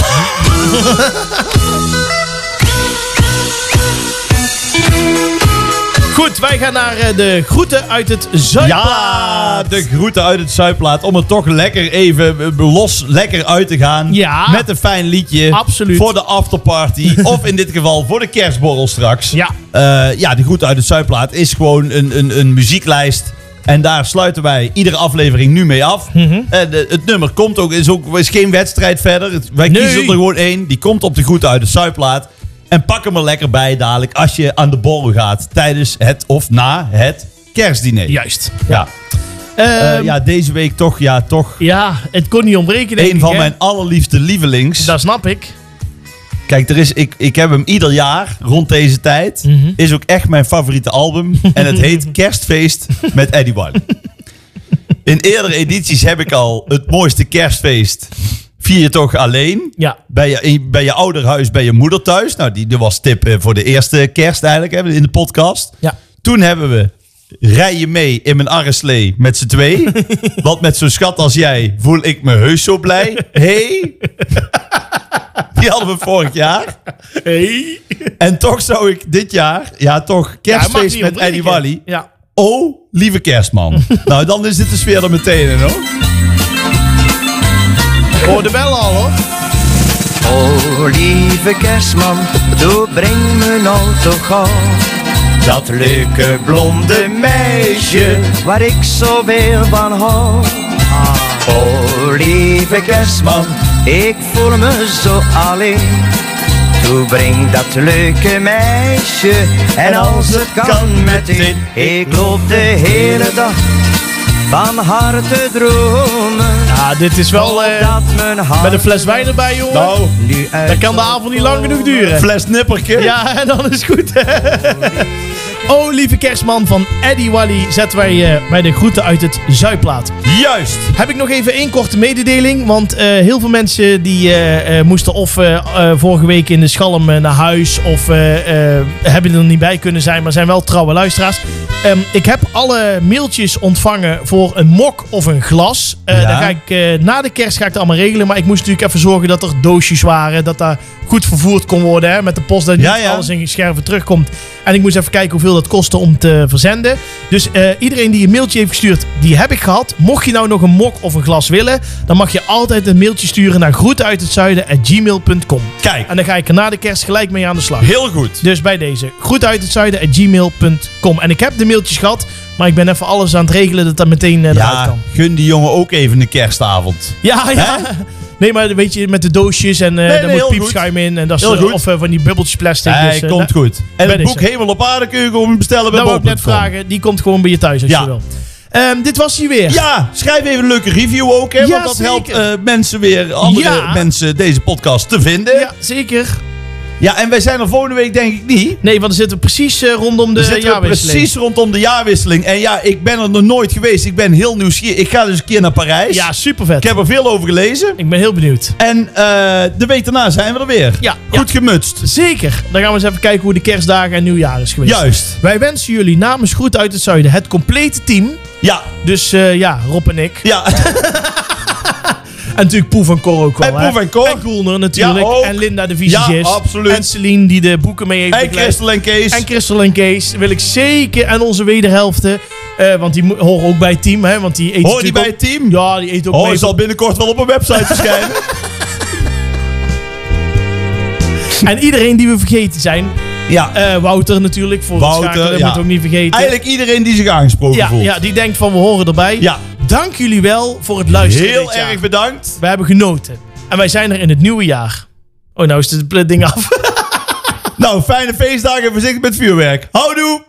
Goed, wij gaan naar de groeten uit het Zuidplaat. Ja, de groeten uit het Zuidplaat. Om er toch lekker even lekker uit te gaan. Ja. Met een fijn liedje. Absoluut. Voor de afterparty. Of in dit geval voor de kerstborrel straks. Ja. De groeten uit het Zuidplaat is gewoon een muzieklijst. En daar sluiten wij iedere aflevering nu mee af. Het nummer komt ook, is geen wedstrijd verder. Wij kiezen er gewoon 1. Die komt op de groeten uit het Zuidplaat. En pak hem er lekker bij dadelijk als je aan de borrel gaat. Tijdens het of na het kerstdiner. Juist. Ja. Deze week toch. Ja, het kon niet ontbreken, denk ik. Een van mijn allerliefste lievelings. Dat snap ik. Kijk, ik heb hem ieder jaar rond deze tijd. Is ook echt mijn favoriete album. En het heet Kerstfeest met Eddie Wally. In eerdere edities heb ik al het mooiste kerstfeest. Vier je toch alleen? Ja. Bij je ouderhuis, bij je moeder thuis. Nou, die was tip voor de eerste kerst eigenlijk in de podcast. Ja. Toen hebben we Rij je mee in mijn arreslee met z'n 2. Want met zo'n schat als jij voel ik me heus zo blij. Hey. Die hadden we vorig jaar. Hey. En toch zou ik dit jaar, kerstfeest met Eddie Wally. Ja. Oh, lieve kerstman. Nou, dan is dit de sfeer er meteen in, hoor. Hoor de bel al, hoor. Oh, lieve kerstman, doe breng me nou toch gauw dat leuke blonde meisje waar ik zoveel van hou. Oh, lieve kerstman, ik voel me zo alleen. Doe breng dat leuke meisje en als het kan meteen. Ik loop de hele dag van haar te dromen. Ja, dit is wel met een fles wijn erbij, jongen. Nou, dan kan de avond niet lang genoeg duren. Fles nipperke. Ja, en dan is het goed. Oh, lieve kerstman van Eddie Wally zetten wij bij de groeten uit het Zuidplaat. Juist. Heb ik nog even 1 korte mededeling. Want heel veel mensen die moesten of vorige week in de Schalm naar huis of hebben er niet bij kunnen zijn, maar zijn wel trouwe luisteraars. Ik heb alle mailtjes ontvangen voor een mok of een glas. Dan ga ik, na de kerst ga ik het allemaal regelen. Maar ik moest natuurlijk even zorgen dat er doosjes waren. Dat daar goed vervoerd kon worden. Hè, met de post dat niet alles in scherven terugkomt. En ik moest even kijken hoeveel dat kostte om te verzenden. Dus iedereen die een mailtje heeft gestuurd, die heb ik gehad. Mocht je nou nog een mok of een glas willen, dan mag je altijd een mailtje sturen naar groetenuithetzuiden@gmail.com. Kijk. En dan ga ik er na de kerst gelijk mee aan de slag. Heel goed. Dus bij deze, groetenuithetzuiden@gmail.com. En ik heb de mailtjes gehad, maar ik ben even alles aan het regelen dat dat meteen eruit kan. Gun die jongen ook even een kerstavond. Ja. Nee, maar weet je, met de doosjes en daar moet piepschuim in. En dat of van die bubbeltjes plastic. Dus, komt goed. En het boek Hemel op Aarde kun je gewoon bestellen bij bol.com. Dat wou ik net vragen. Die komt gewoon bij je thuis als je wil. Dit was hij weer. Ja, schrijf even een leuke review ook. Hè, want dat helpt mensen weer, andere mensen, deze podcast te vinden. Ja, zeker. Ja, en wij zijn er volgende week denk ik niet. Nee, want dan zitten we precies rondom de jaarwisseling. Precies rondom de jaarwisseling. En ja, ik ben er nog nooit geweest. Ik ben heel nieuwsgierig. Ik ga dus een keer naar Parijs. Ja, super vet. Ik heb er veel over gelezen. Ik ben heel benieuwd. En de week daarna zijn we er weer. Ja. Goed gemutst. Zeker. Dan gaan we eens even kijken hoe de kerstdagen en nieuwjaar is geweest. Juist. Wij wensen jullie namens Groeten uit het Zuiden het complete team. Ja. Dus Rob en ik. Ja. En natuurlijk Poef en Cor ook wel. En Poef en Cor. En Koelner natuurlijk. Ja, en Linda de visagist. Ja, absoluut. En Celine die de boeken mee heeft begeleid. En Christel en Kees. Wil ik zeker. En onze wederhelften. Want die horen ook bij het team. Hè, want die horen die bij het team? Ja, die eten ook mee. Die zal binnenkort wel op een website verschijnen. En iedereen die we vergeten zijn. Ja. Wouter natuurlijk. Voor het schakelen. Dat moet ook niet vergeten. Eigenlijk iedereen die zich aangesproken voelt. Ja, die denkt van we horen erbij. Ja. Dank jullie wel voor het luisteren. Heel erg bedankt. We hebben genoten. En wij zijn er in het nieuwe jaar. Oh, nou is het ding af. Nou, fijne feestdagen en voorzichtig met vuurwerk. Houdoe!